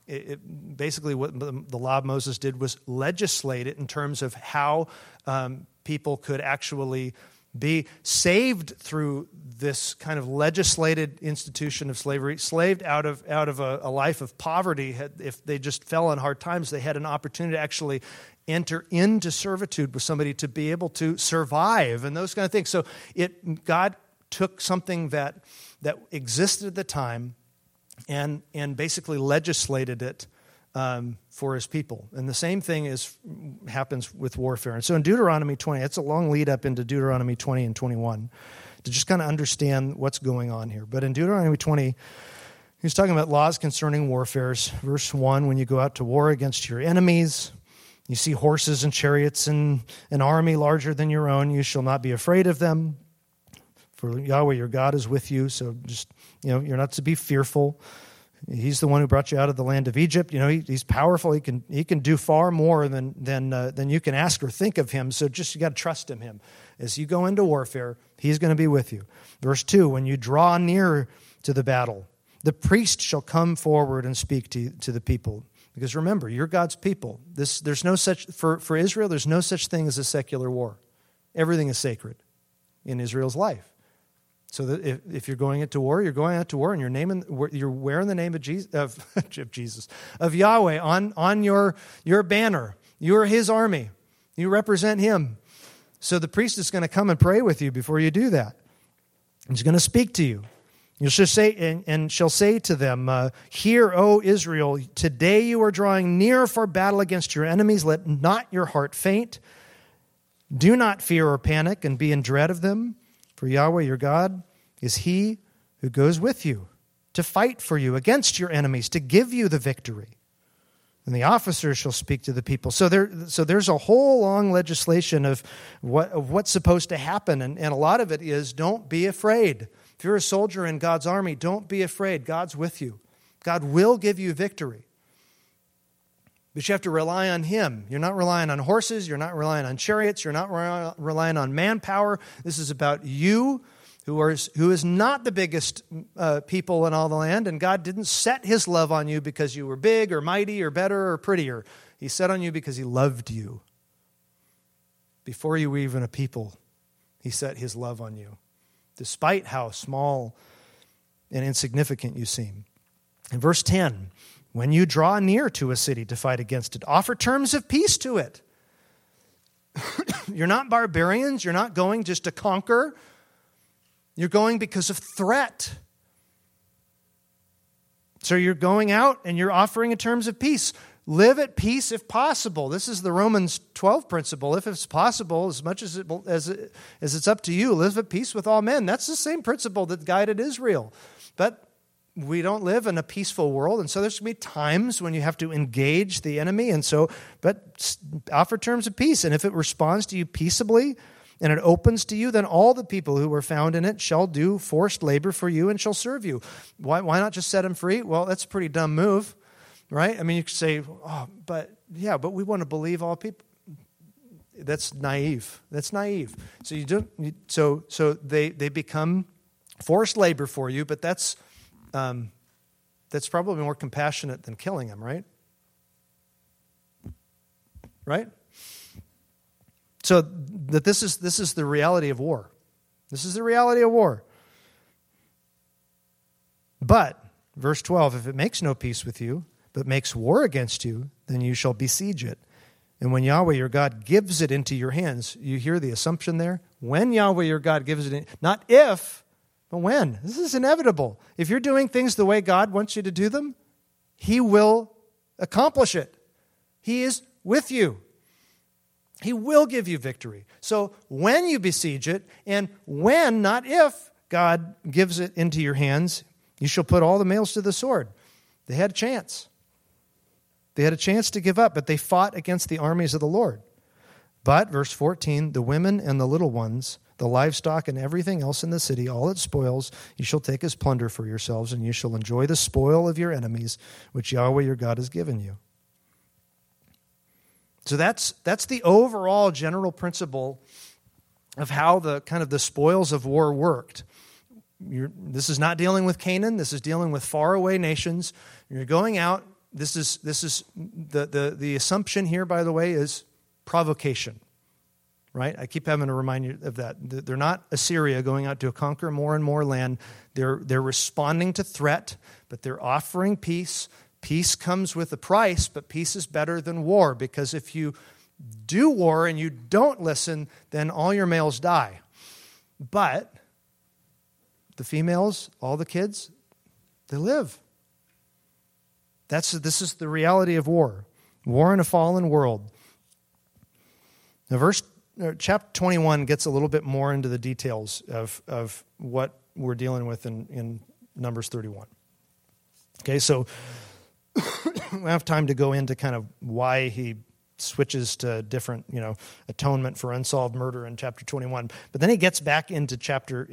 what the law of Moses did was legislate it in terms of how people could actually be saved through this kind of legislated institution of slavery, slaved out of a life of poverty. If they just fell on hard times, they had an opportunity to actually enter into servitude with somebody to be able to survive and those kind of things. So God took something that existed at the time and basically legislated it for his people. And the same thing happens with warfare. And so in Deuteronomy 20, it's a long lead up into Deuteronomy 20 and 21 to just kind of understand what's going on here. But in Deuteronomy 20, he's talking about laws concerning warfares. Verse 1, when you go out to war against your enemies, you see horses and chariots and an army larger than your own, you shall not be afraid of them. For Yahweh your God is with you, so just, you're not to be fearful. He's the one who brought you out of the land of Egypt. He's powerful. He can do far more than you can ask or think of him. So you got to trust in him. As you go into warfare, he's going to be with you. Verse 2, when you draw near to the battle, the priest shall come forward and speak to the people. Because remember, you're God's people. There's no such for Israel. There's no such thing as a secular war. Everything is sacred in Israel's life. So that if you're going into war, you're going out to war, and you're wearing the name of Jesus, of Yahweh on your banner. You are His army. You represent Him. So the priest is going to come and pray with you before you do that. He's going to speak to you. You shall say, and shall say to them, "Hear, O Israel, today you are drawing near for battle against your enemies. Let not your heart faint. Do not fear or panic, and be in dread of them. For Yahweh your God is He who goes with you to fight for you against your enemies, to give you the victory." And the officers shall speak to the people. So there's a whole long legislation of what's supposed to happen, and a lot of it is don't be afraid. If you're a soldier in God's army, don't be afraid. God's with you. God will give you victory. But you have to rely on Him. You're not relying on horses. You're not relying on chariots. You're not relying on manpower. This is about you, who is not the biggest people in all the land. And God didn't set His love on you because you were big or mighty or better or prettier. He set on you because He loved you. Before you were even a people, He set His love on you, despite how small and insignificant you seem. In verse 10, when you draw near to a city to fight against it, offer terms of peace to it. You're not barbarians. You're not going just to conquer. You're going because of threat. So you're going out and you're offering terms of peace. Live at peace if possible. This is the Romans 12 principle. If it's possible, as much as it's up to you, live at peace with all men. That's the same principle that guided Israel. But we don't live in a peaceful world, and so there's going to be times when you have to engage the enemy, but offer terms of peace. And if it responds to you peaceably and it opens to you, then all the people who were found in it shall do forced labor for you and shall serve you. Why not just set them free? Well, that's a pretty dumb move, right? I mean, you could say, but we want to believe all people. That's naive. So you don't. So they become forced labor for you, but that's probably more compassionate than killing them, right? right? So that this is the reality of war. This is the reality of war. But, verse 12, if it makes no peace with you, but makes war against you, then you shall besiege it. And when Yahweh your God gives it into your hands, you hear the assumption there? When Yahweh your God gives it in, not if, but when. This is inevitable. If you're doing things the way God wants you to do them, He will accomplish it. He is with you. He will give you victory. So when you besiege it, and when, not if, God gives it into your hands, you shall put all the males to the sword. They had a chance. They had a chance to give up, but they fought against the armies of the Lord. But, verse 14, the women and the little ones, the livestock and everything else in the city, all its spoils, you shall take as plunder for yourselves, and you shall enjoy the spoil of your enemies, which Yahweh your God has given you. So that's the overall general principle of how the kind of the spoils of war worked. This is not dealing with Canaan. This is dealing with faraway nations. You're going out. This is the assumption here, by the way, is provocation. Right? I keep having to remind you of that. They're not Assyria going out to conquer more and more land. They're responding to threat, but they're offering peace. Peace comes with a price, but peace is better than war, because if you do war and you don't listen, then all your males die. But the females, all the kids, they live. This is the reality of war. War in a fallen world. Now, chapter 21 gets a little bit more into the details of what we're dealing with in Numbers 31. Okay, so we don't have time to go into kind of why he switches to different, atonement for unsolved murder in chapter 21. But then he gets back into chapter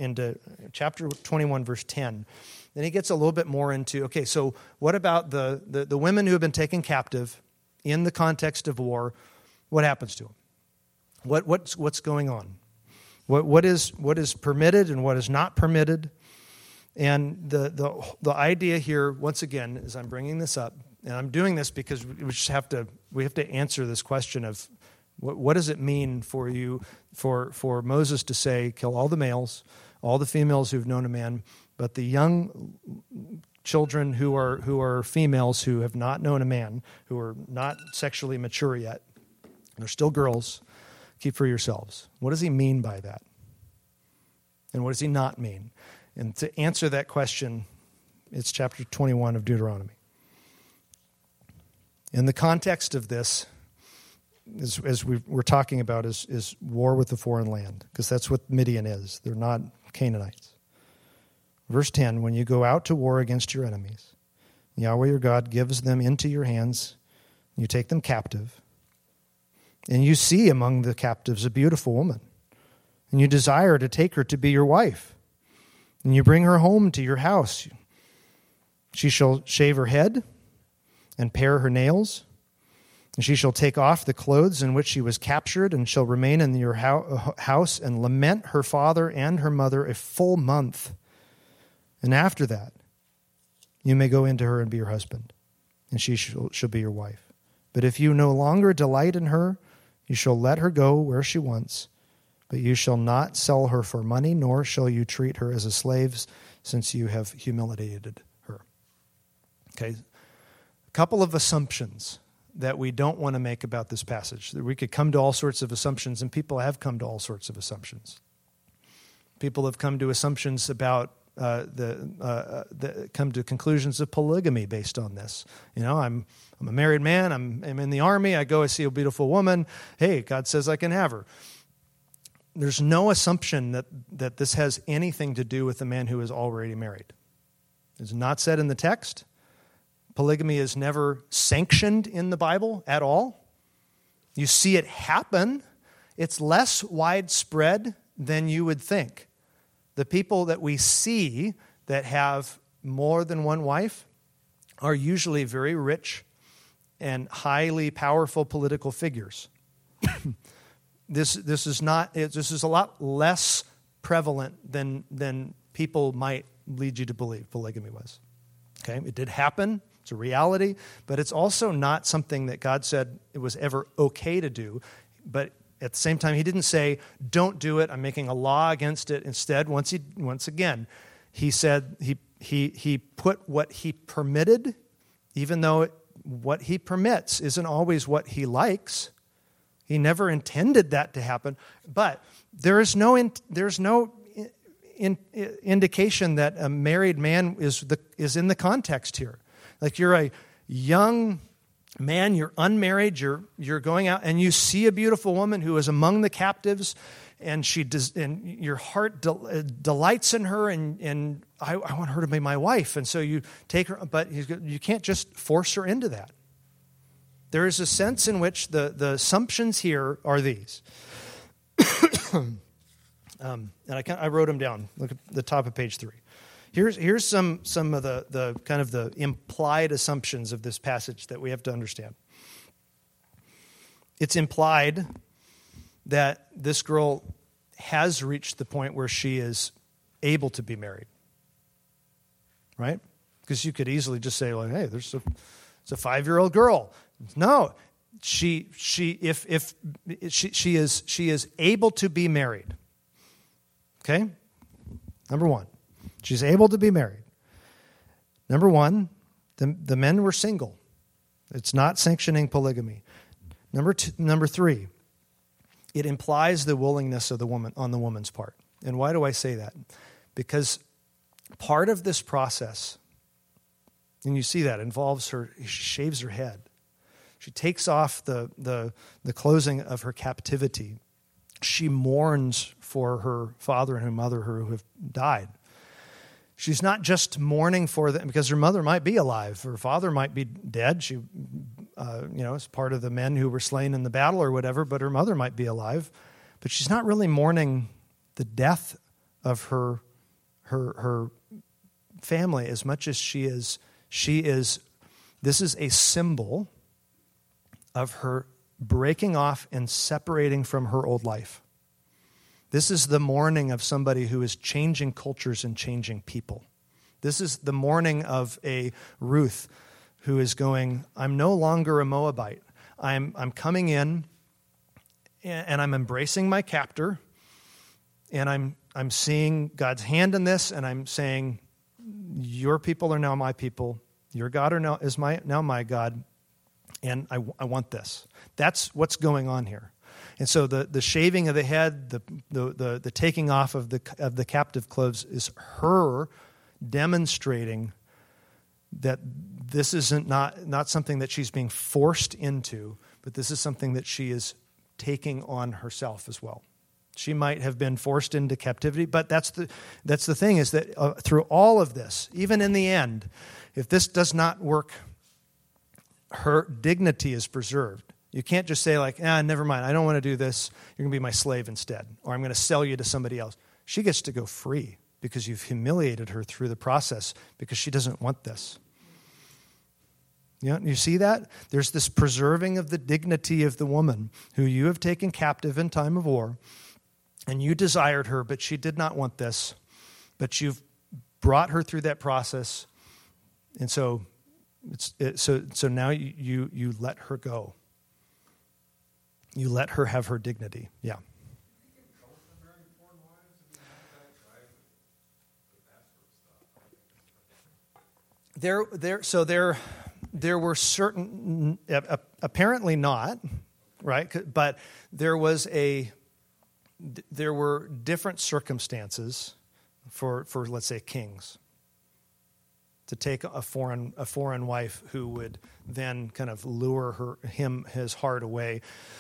21, verse 10. Then he gets a little bit more into, okay, so what about the women who have been taken captive in the context of war? What happens to them? What's going on? What is permitted and what is not permitted? And the idea here, once again, as I'm bringing this up, and I'm doing this because we have to answer this question of what does it mean for you for Moses to say, kill all the males, all the females who've known a man, but the young children who are females who have not known a man, who are not sexually mature yet, they're still girls, keep for yourselves. What does he mean by that? And what does he not mean? And to answer that question, it's chapter 21 of Deuteronomy. In the context of this, as we're talking about, is war with the foreign land, because that's what Midian is. They're not Canaanites. Verse 10, when you go out to war against your enemies, Yahweh your God gives them into your hands, you take them captive, and you see among the captives a beautiful woman, and you desire to take her to be your wife, and you bring her home to your house. She shall shave her head and pare her nails, and she shall take off the clothes in which she was captured, and shall remain in your house and lament her father and her mother a full month. And after that, you may go into her and be your husband, and she shall be your wife. But if you no longer delight in her, you shall let her go where she wants, but you shall not sell her for money, nor shall you treat her as a slave, since you have humiliated her. Okay, a couple of assumptions that we don't want to make about this passage. We could come to all sorts of assumptions, and people have come to all sorts of assumptions. People have come to assumptions about come to conclusions of polygamy based on this. I'm a married man. I'm in the army. I go. I see a beautiful woman. Hey, God says I can have her. There's no assumption that this has anything to do with a man who is already married. It's not said in the text. Polygamy is never sanctioned in the Bible at all. You see it happen. It's less widespread than you would think. The people that we see that have more than one wife are usually very rich and highly powerful political figures. This is a lot less prevalent than people might lead you to believe polygamy was. Okay, it did happen It's a reality, but it's also not something that God said it was ever okay to do. But at the same time, he didn't say, don't do it, I'm making a law against it. Instead, once again, he said he put what he permitted, even though what he permits isn't always what he likes. He never intended that to happen. But there's no indication that a married man is in the context here. Like you're a young man, you're unmarried, you're going out and you see a beautiful woman who is among the captives, and and your heart delights in her, and I want her to be my wife, and so you take her, but you can't just force her into that. There is a sense in which the assumptions here are these. And I wrote them down. Look at the top of page 3. Here's some of the kind of the implied assumptions of this passage that we have to understand. It's implied that this girl has reached the point where she is able to be married, right? Because you could easily just say, like, hey, it's a 5-year-old girl. No, she is able to be married. Okay? Number 1, she's able to be married. Number 1, the men were single. It's not sanctioning polygamy. Number 3, it implies the willingness of the woman on the woman's part. And why do I say that? Because part of this process, and you see that, involves her, she shaves her head. She takes off the clothing of her captivity. She mourns for her father and her mother who have died. She's not just mourning for them because her mother might be alive, her father might be dead. She, is part of the men who were slain in the battle or whatever. But her mother might be alive. But she's not really mourning the death of her family as much as she is. This is a symbol of her breaking off and separating from her old life. This is the mourning of somebody who is changing cultures and changing people. This is the mourning of a Ruth who is going, I'm no longer a Moabite. I'm coming in and I'm embracing my captor, and I'm seeing God's hand in this, and I'm saying, your people are now my people. Your God is now my God. And I want this. That's what's going on here. And so the shaving of the head, the taking off of the captive clothes is her demonstrating that this isn't not something that she's being forced into, but this is something that she is taking on herself as well. She might have been forced into captivity, but that's the thing, is that through all of this, even in the end, if this does not work, her dignity is preserved. You can't just say like, never mind, I don't want to do this. You're going to be my slave instead, or I'm going to sell you to somebody else. She gets to go free because you've humiliated her through the process because she doesn't want this. You see that? There's this preserving of the dignity of the woman who you have taken captive in time of war, and you desired her, but she did not want this. But you've brought her through that process, and so now you let her go. You let her have her dignity. Yeah. There were certain, apparently not, right? But there were different circumstances for let's say kings to take a foreign wife who would then kind of lure his heart away.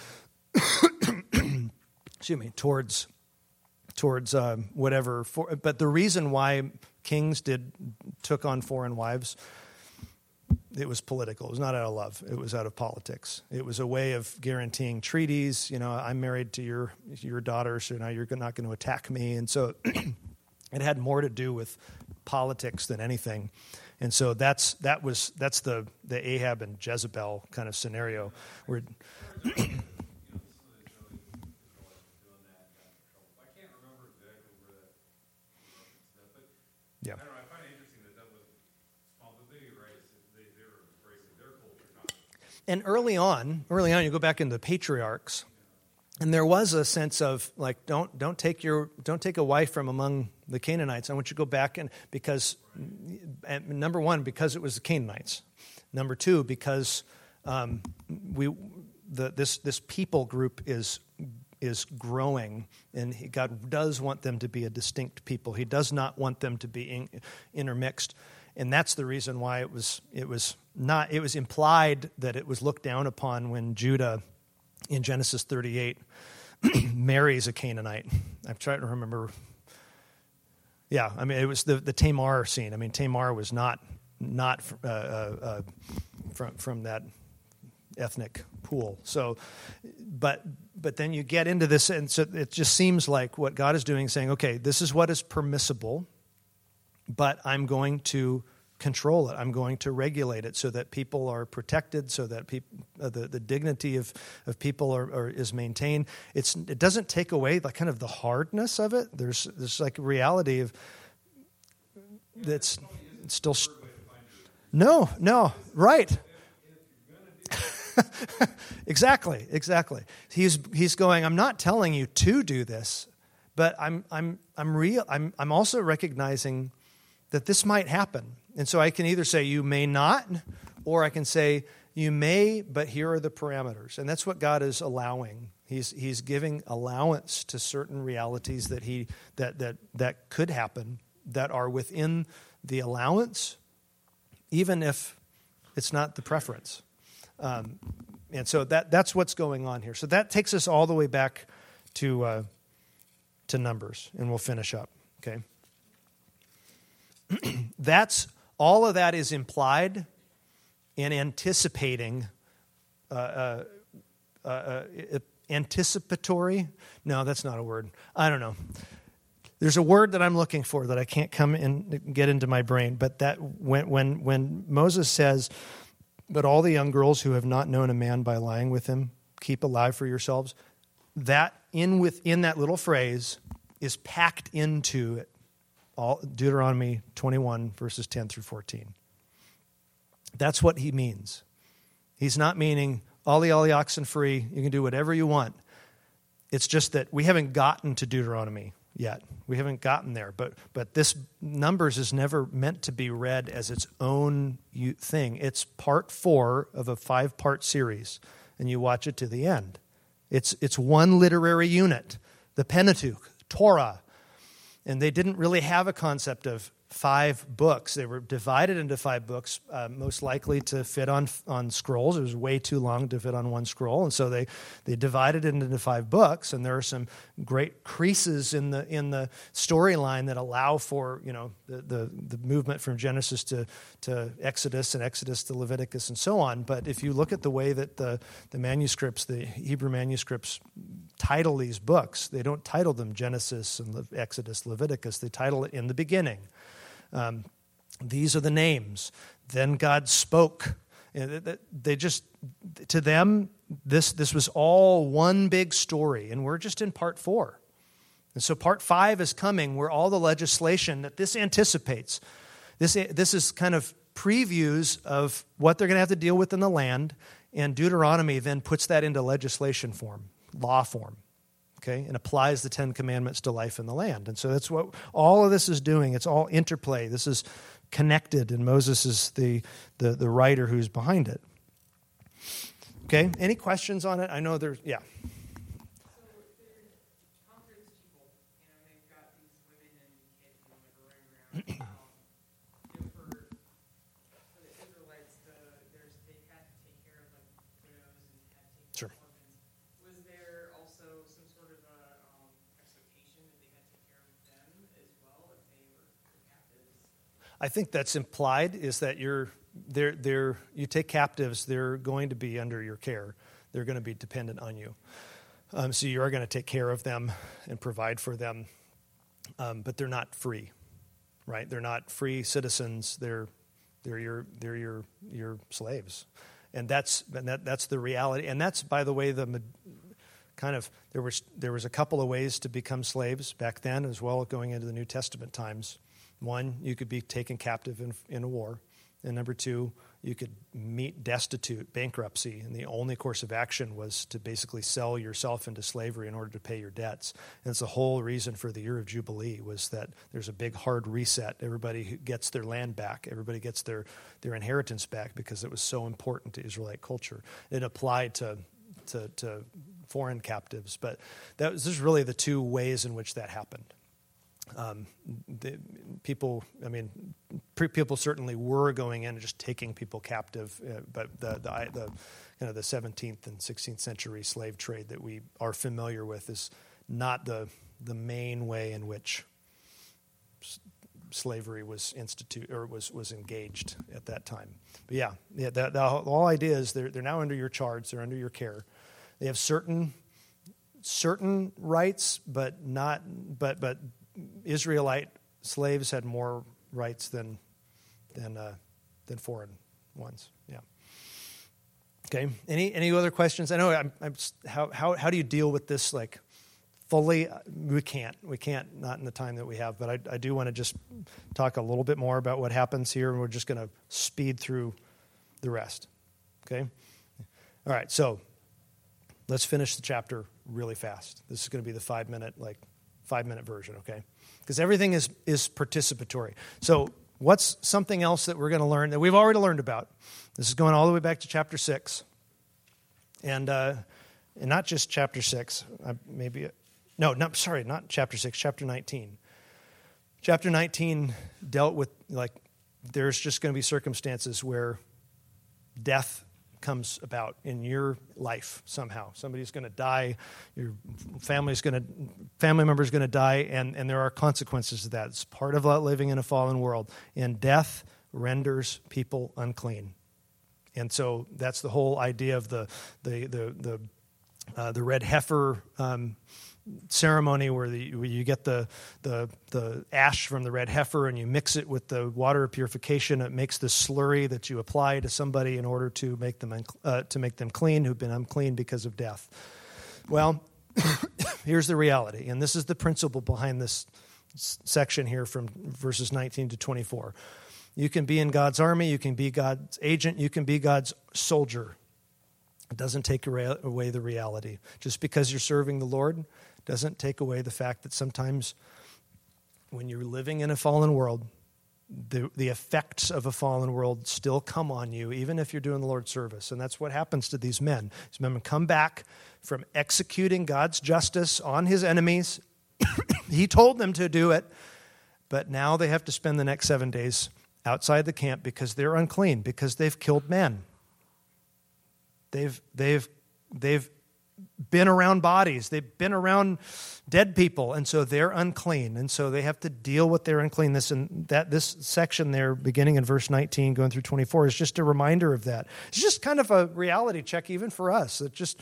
Excuse me, towards whatever. But the reason why kings took on foreign wives, it was political. It was not out of love. It was out of politics. It was a way of guaranteeing treaties. I'm married to your daughter, so now you're not going to attack me. And so it had more to do with politics than anything. And so that's the Ahab and Jezebel kind of scenario where. Yeah. I don't know. I find it interesting that was small. But maybe you're right. They were And early on, you go back into the patriarchs, and there was a sense of like, don't take a wife from among the Canaanites. I want you to go back because number one, because it was the Canaanites. Number two, because this people group is growing, and God does want them to be a distinct people. He does not want them to be intermixed, and that's the reason why it was implied that it was looked down upon when Judah in Genesis 38 marries a Canaanite. I'm trying to remember. Yeah, I mean, it was the Tamar scene. I mean, Tamar was not from that ethnic pool. So, but then you get into this, and so it just seems like what God is doing, saying, okay, this is what is permissible, but I'm going to control it. I'm going to regulate it so that people are protected, so that the dignity of people is maintained. It doesn't take away the kind of the hardness of it. There's like a reality of that's still. No, right. Exactly. He's going, I'm not telling you to do this, but I'm also recognizing that this might happen. And so I can either say you may not, or I can say you may, but here are the parameters. And that's what God is allowing. He's giving allowance to certain realities that could happen, that are within the allowance, even if it's not the preference. And so that's what's going on here. So that takes us all the way back to Numbers, and we'll finish up. Okay, all of that is implied in anticipating, anticipatory. No, that's not a word. I don't know. There's a word that I'm looking for that I can't come and get into my brain. But that when Moses says, "But all the young girls who have not known a man by lying with him, keep alive for yourselves," that within that little phrase is packed into it. All Deuteronomy 21 verses 10 through 14. That's what he means. He's not meaning all the oxen free. You can do whatever you want. It's just that we haven't gotten to Deuteronomy yet. We haven't gotten there. But this Numbers is never meant to be read as its own thing. It's part 4 of a 5-part series, and you watch it to the end. It's one literary unit, the Pentateuch, Torah. And they didn't really have a concept of 5 books. They were divided into 5 books, most likely to fit on scrolls. It was way too long to fit on one scroll, and so they divided it into 5 books. And there are some great creases in the storyline that allow for the movement from Genesis to Exodus, and Exodus to Leviticus, and so on. But if you look at the way that the manuscripts, the Hebrew manuscripts, title these books, they don't title them Genesis and Exodus, Leviticus. They title it In the Beginning. These are the names. Then God spoke. They just, to them, this was all one big story, and we're just in part 4. And so part 5 is coming, where all the legislation that this anticipates. This is kind of previews of what they're going to have to deal with in the land, and Deuteronomy then puts that into legislation form, law form. Okay, and applies the 10 Commandments to life in the land. And so that's what all of this is doing. It's all interplay. This is connected, and Moses is the writer who's behind it. Okay, any questions on it? I know there's, yeah. I think that's implied, is that you take captives, they're going to be under your care. They're going to be dependent on you. So you are going to take care of them and provide for them. But they're not free, right? They're not free citizens. They're your slaves. And that's the reality. And that's, by the way, there was a couple of ways to become slaves back then, as well, going into the New Testament times. One, you could be taken captive in a war, And number two, you could meet destitute, bankruptcy, and the only course of action was to basically sell yourself into slavery in order to pay your debts. And it's the whole reason for the year of Jubilee was that there's a big hard reset. Everybody gets their land back. Everybody gets their inheritance back because it was so important to Israelite culture. It applied to foreign captives, but this is really the two ways in which that happened. People certainly were going in and just taking people captive, but the 17th and 16th century slave trade that we are familiar with is not the main way in which slavery was was engaged at that time. But the whole idea is they're now under your charge, they're under your care. They have certain rights, but Israelite slaves had more rights than foreign ones. Yeah. Okay. Any other questions? I know. How do you deal with this like fully? We can't. Not in the time that we have. But I do want to just talk a little bit more about what happens here, and we're just going to speed through the rest. Okay. All right. So let's finish the chapter really fast. This is going to be the 5-minute version, okay? Because everything is participatory. So what's something else that we're going to learn that we've already learned about? This is going all the way back to chapter 6. And not just chapter 6. Not chapter 6, chapter 19. Chapter 19 dealt with, there's just going to be circumstances where death comes about in your life somehow. Somebody's going to die, your family member is going to die, and there are consequences to that. It's part of living in a fallen world. And death renders people unclean. And so that's the whole idea of the red heifer ceremony where you get the ash from the red heifer and you mix it with the water of purification. It makes this slurry that you apply to somebody in order to make them clean, who've been unclean because of death. Well, here's the reality, and this is the principle behind this section here from verses 19 to 24. You can be in God's army, you can be God's agent, you can be God's soldier. It doesn't take away the reality. Just because you're serving the Lord doesn't take away the fact that sometimes when you're living in a fallen world, the effects of a fallen world still come on you, even if you're doing the Lord's service. And that's what happens to these men. These men come back from executing God's justice on his enemies. He told them to do it, but now they have to spend the next 7 days outside the camp because they're unclean, because they've killed men. They've been around bodies. They've been around dead people, and so they're unclean. And so they have to deal with their uncleanness. And this section there, beginning in verse 19, going through 24, is just a reminder of that. It's just kind of a reality check even for us. It just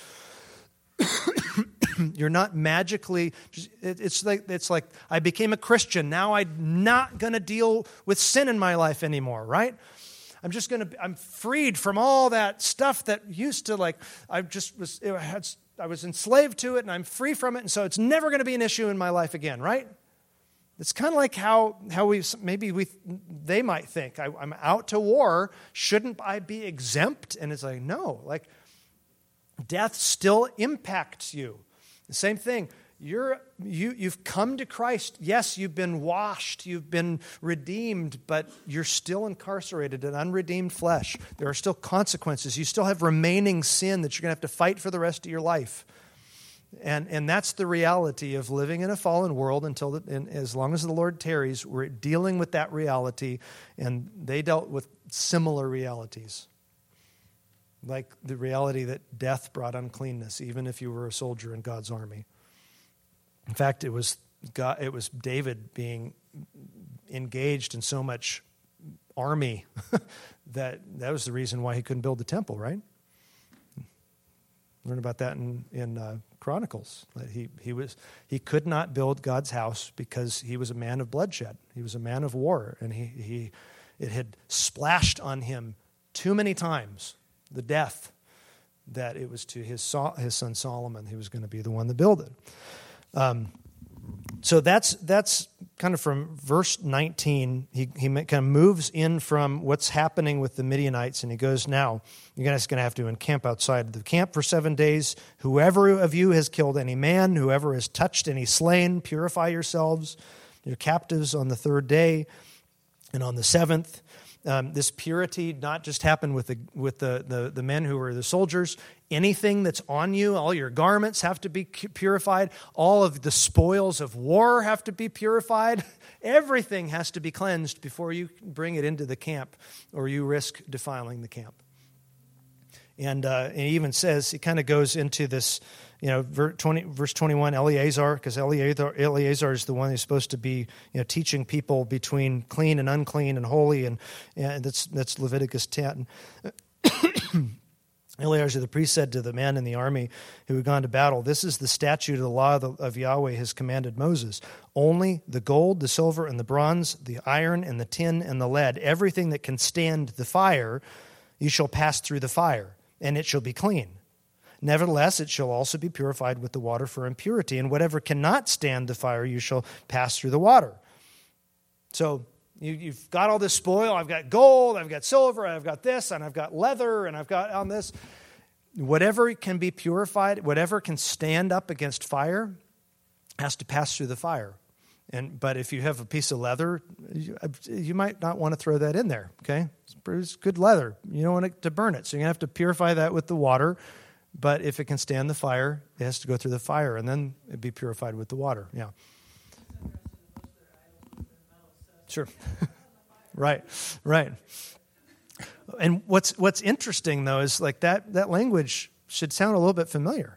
you're not magically. It's like I became a Christian. Now I'm not going to deal with sin in my life anymore, right? I'm freed from all that stuff that used to I was enslaved to it, and I'm free from it, and so it's never going to be an issue in my life again, right? It's kind of like how they might think, I'm out to war, shouldn't I be exempt? And it's like, no, death still impacts you. The same thing. You've come to Christ. Yes, you've been washed, you've been redeemed, but you're still incarcerated in unredeemed flesh. There are still consequences. You still have remaining sin that you're going to have to fight for the rest of your life. And that's the reality of living in a fallen world as long as the Lord tarries. We're dealing with that reality, and they dealt with similar realities. Like the reality that death brought uncleanness, even if you were a soldier in God's army. In fact, it was David being engaged in so much army that was the reason why he couldn't build the temple, right? Learn about that in Chronicles. That he could not build God's house because he was a man of bloodshed. He was a man of war, and it had splashed on him too many times, the death, that it was to his son Solomon he was going to be the one to build it. So that's kind of from verse 19. He kind of moves in from what's happening with the Midianites, and he goes, now, you guys are going to have to encamp outside the camp for 7 days. Whoever of you has killed any man, whoever has touched any slain, purify yourselves, your captives on the 3rd day, and on the 7th. This purity not just happened with the men who were the soldiers. Anything that's on you, all your garments have to be purified. All of the spoils of war have to be purified. Everything has to be cleansed before you bring it into the camp, or you risk defiling the camp. And he even says, he kind of goes into this, verse 21, Eleazar, because Eleazar is the one who's supposed to be, teaching people between clean and unclean and holy, and that's Leviticus 10. Eleazar the priest said to the men in the army who had gone to battle, this is the statute of the law of Yahweh has commanded Moses. Only the gold, the silver, and the bronze, the iron, and the tin, and the lead, everything that can stand the fire, you shall pass through the fire, and it shall be clean. Nevertheless, it shall also be purified with the water for impurity, and whatever cannot stand the fire, you shall pass through the water. So you've got all this spoil. I've got gold, I've got silver, I've got this, and I've got leather, and I've got on this. Whatever can be purified, whatever can stand up against fire, has to pass through the fire. But if you have a piece of leather, you might not want to throw that in there, okay? It's good leather. You don't want it to burn it, so you're going to have to purify that with the water. But if it can stand the fire, it has to go through the fire, and then it'd be purified with the water. Yeah. Sure. Right. And what's interesting, though, is like that language should sound a little bit familiar.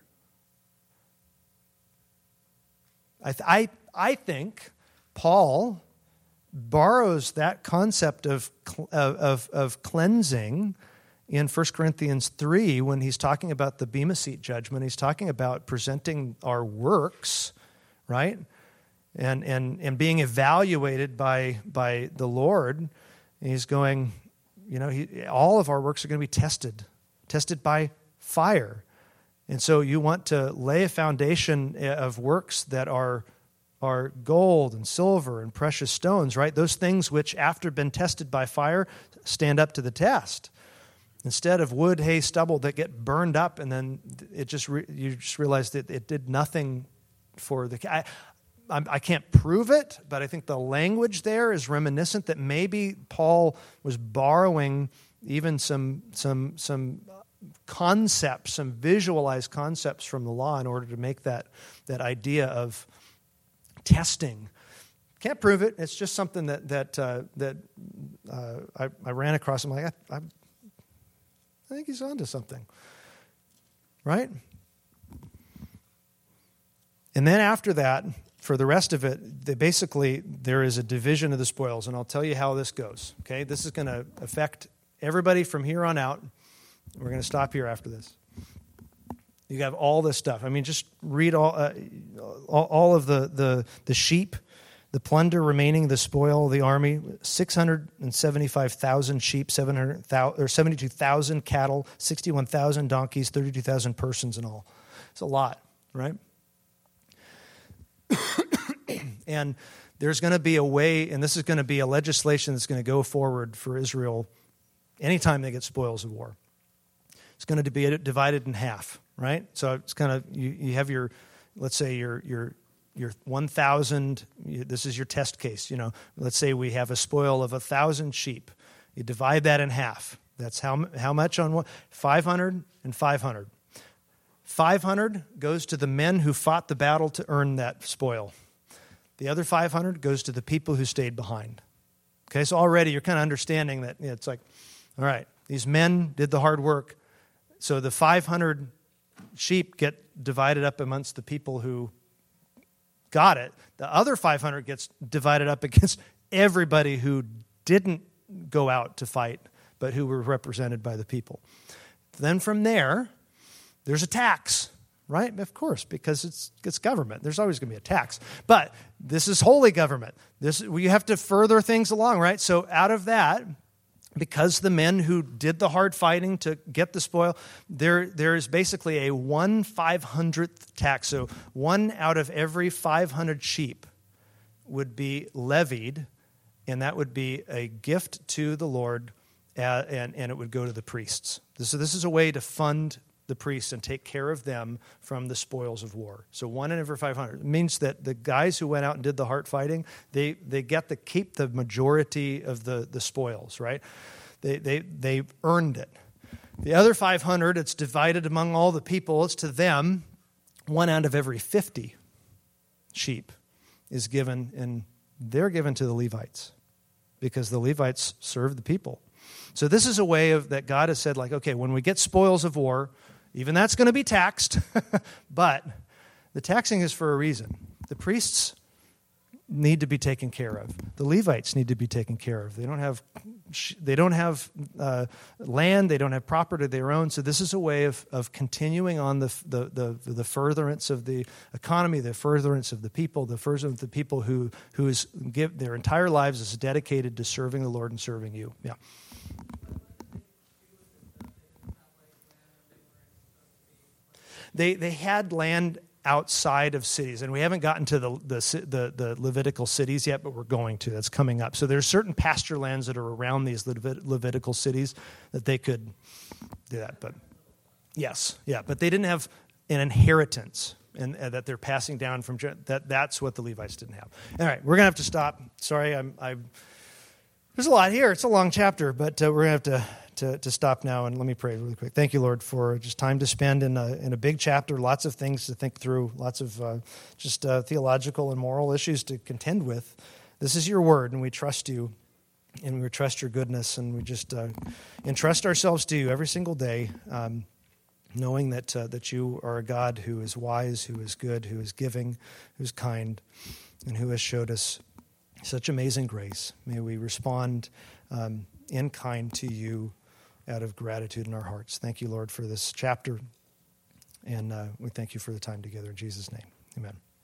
I think Paul borrows that concept of cleansing in 1 Corinthians 3 when he's talking about the Bema Seat judgment. He's talking about presenting our works, right? And being evaluated by the Lord. And he's going, all of our works are going to be tested by fire. And so you want to lay a foundation of works that are gold and silver and precious stones, right? Those things which, after been tested by fire, stand up to the test. Instead of wood, hay, stubble that get burned up, and then you just realize that it did nothing for the. I can't prove it, but I think the language there is reminiscent that maybe Paul was borrowing even some concepts, some visualized concepts from the law in order to make that idea of testing. Can't prove it. It's just something that I ran across. I'm like, I think he's onto something, right? And then after that, for the rest of it, there is a division of the spoils, and I'll tell you how this goes. Okay, this is going to affect everybody from here on out. We're going to stop here after this. You have all this stuff. I mean, just read all of the sheep, the plunder remaining, the spoil of the army: 675,000 sheep, 72,000 cattle, 61,000 donkeys, 32,000 persons in all. It's a lot, right? And there's going to be a way, and this is going to be a legislation that's going to go forward for Israel anytime they get spoils of war. It's going to be divided in half, right? So it's kind of, you have your, let's say your 1,000, this is your test case, let's say we have a spoil of 1,000 sheep. You divide that in half. That's how much on what? 500 and 500. 500 goes to the men who fought the battle to earn that spoil. The other 500 goes to the people who stayed behind. Okay, so already you're kind of understanding that it's like, all right, these men did the hard work. So the 500 sheep get divided up amongst the people who got it. The other 500 gets divided up against everybody who didn't go out to fight, but who were represented by the people. Then from there's a tax, right? Of course, because it's government. There's always going to be a tax. But this is holy government. You have to further things along, right? So out of that, because the men who did the hard fighting to get the spoil, there is basically a 1/500th tax. So 1 out of every 500 sheep would be levied, and that would be a gift to the Lord, and it would go to the priests. So this is a way to fund the priests and take care of them from the spoils of war. So 1 in every 500. It means that the guys who went out and did the hard fighting, they get to keep the majority of the spoils, right? They earned it. The other 500, it's divided among all the people. It's to them. 1 out of every 50 sheep is given, and they're given to the Levites because the Levites serve the people. So this is a way of that God has said, like, okay, when we get spoils of war, even that's going to be taxed, but the taxing is for a reason. The priests need to be taken care of. The Levites need to be taken care of. They don't have land. They don't have property of their own. So this is a way of continuing on the furtherance of the economy, the furtherance of the people, the furtherance of the people who give their entire lives is dedicated to serving the Lord and serving you. Yeah. They had land outside of cities, and we haven't gotten to the Levitical cities yet, but we're going to. That's coming up. So there's certain pasture lands that are around these Levitical cities that they could do that. But yes, yeah, but they didn't have an inheritance, and that they're passing down from that. That's what the Levites didn't have. All right, we're gonna have to stop. Sorry, there's a lot here. It's a long chapter, but we're gonna have to stop now, and let me pray really quick. Thank you, Lord, for just time to spend in a big chapter, lots of things to think through, lots of theological and moral issues to contend with. This is your word, and we trust you, and we trust your goodness, and we just entrust ourselves to you every single day, knowing that you are a God who is wise, who is good, who is giving, who is kind, and who has showed us such amazing grace. May we respond in kind to you out of gratitude in our hearts. Thank you, Lord, for this chapter, and we thank you for the time together. In Jesus' name, amen.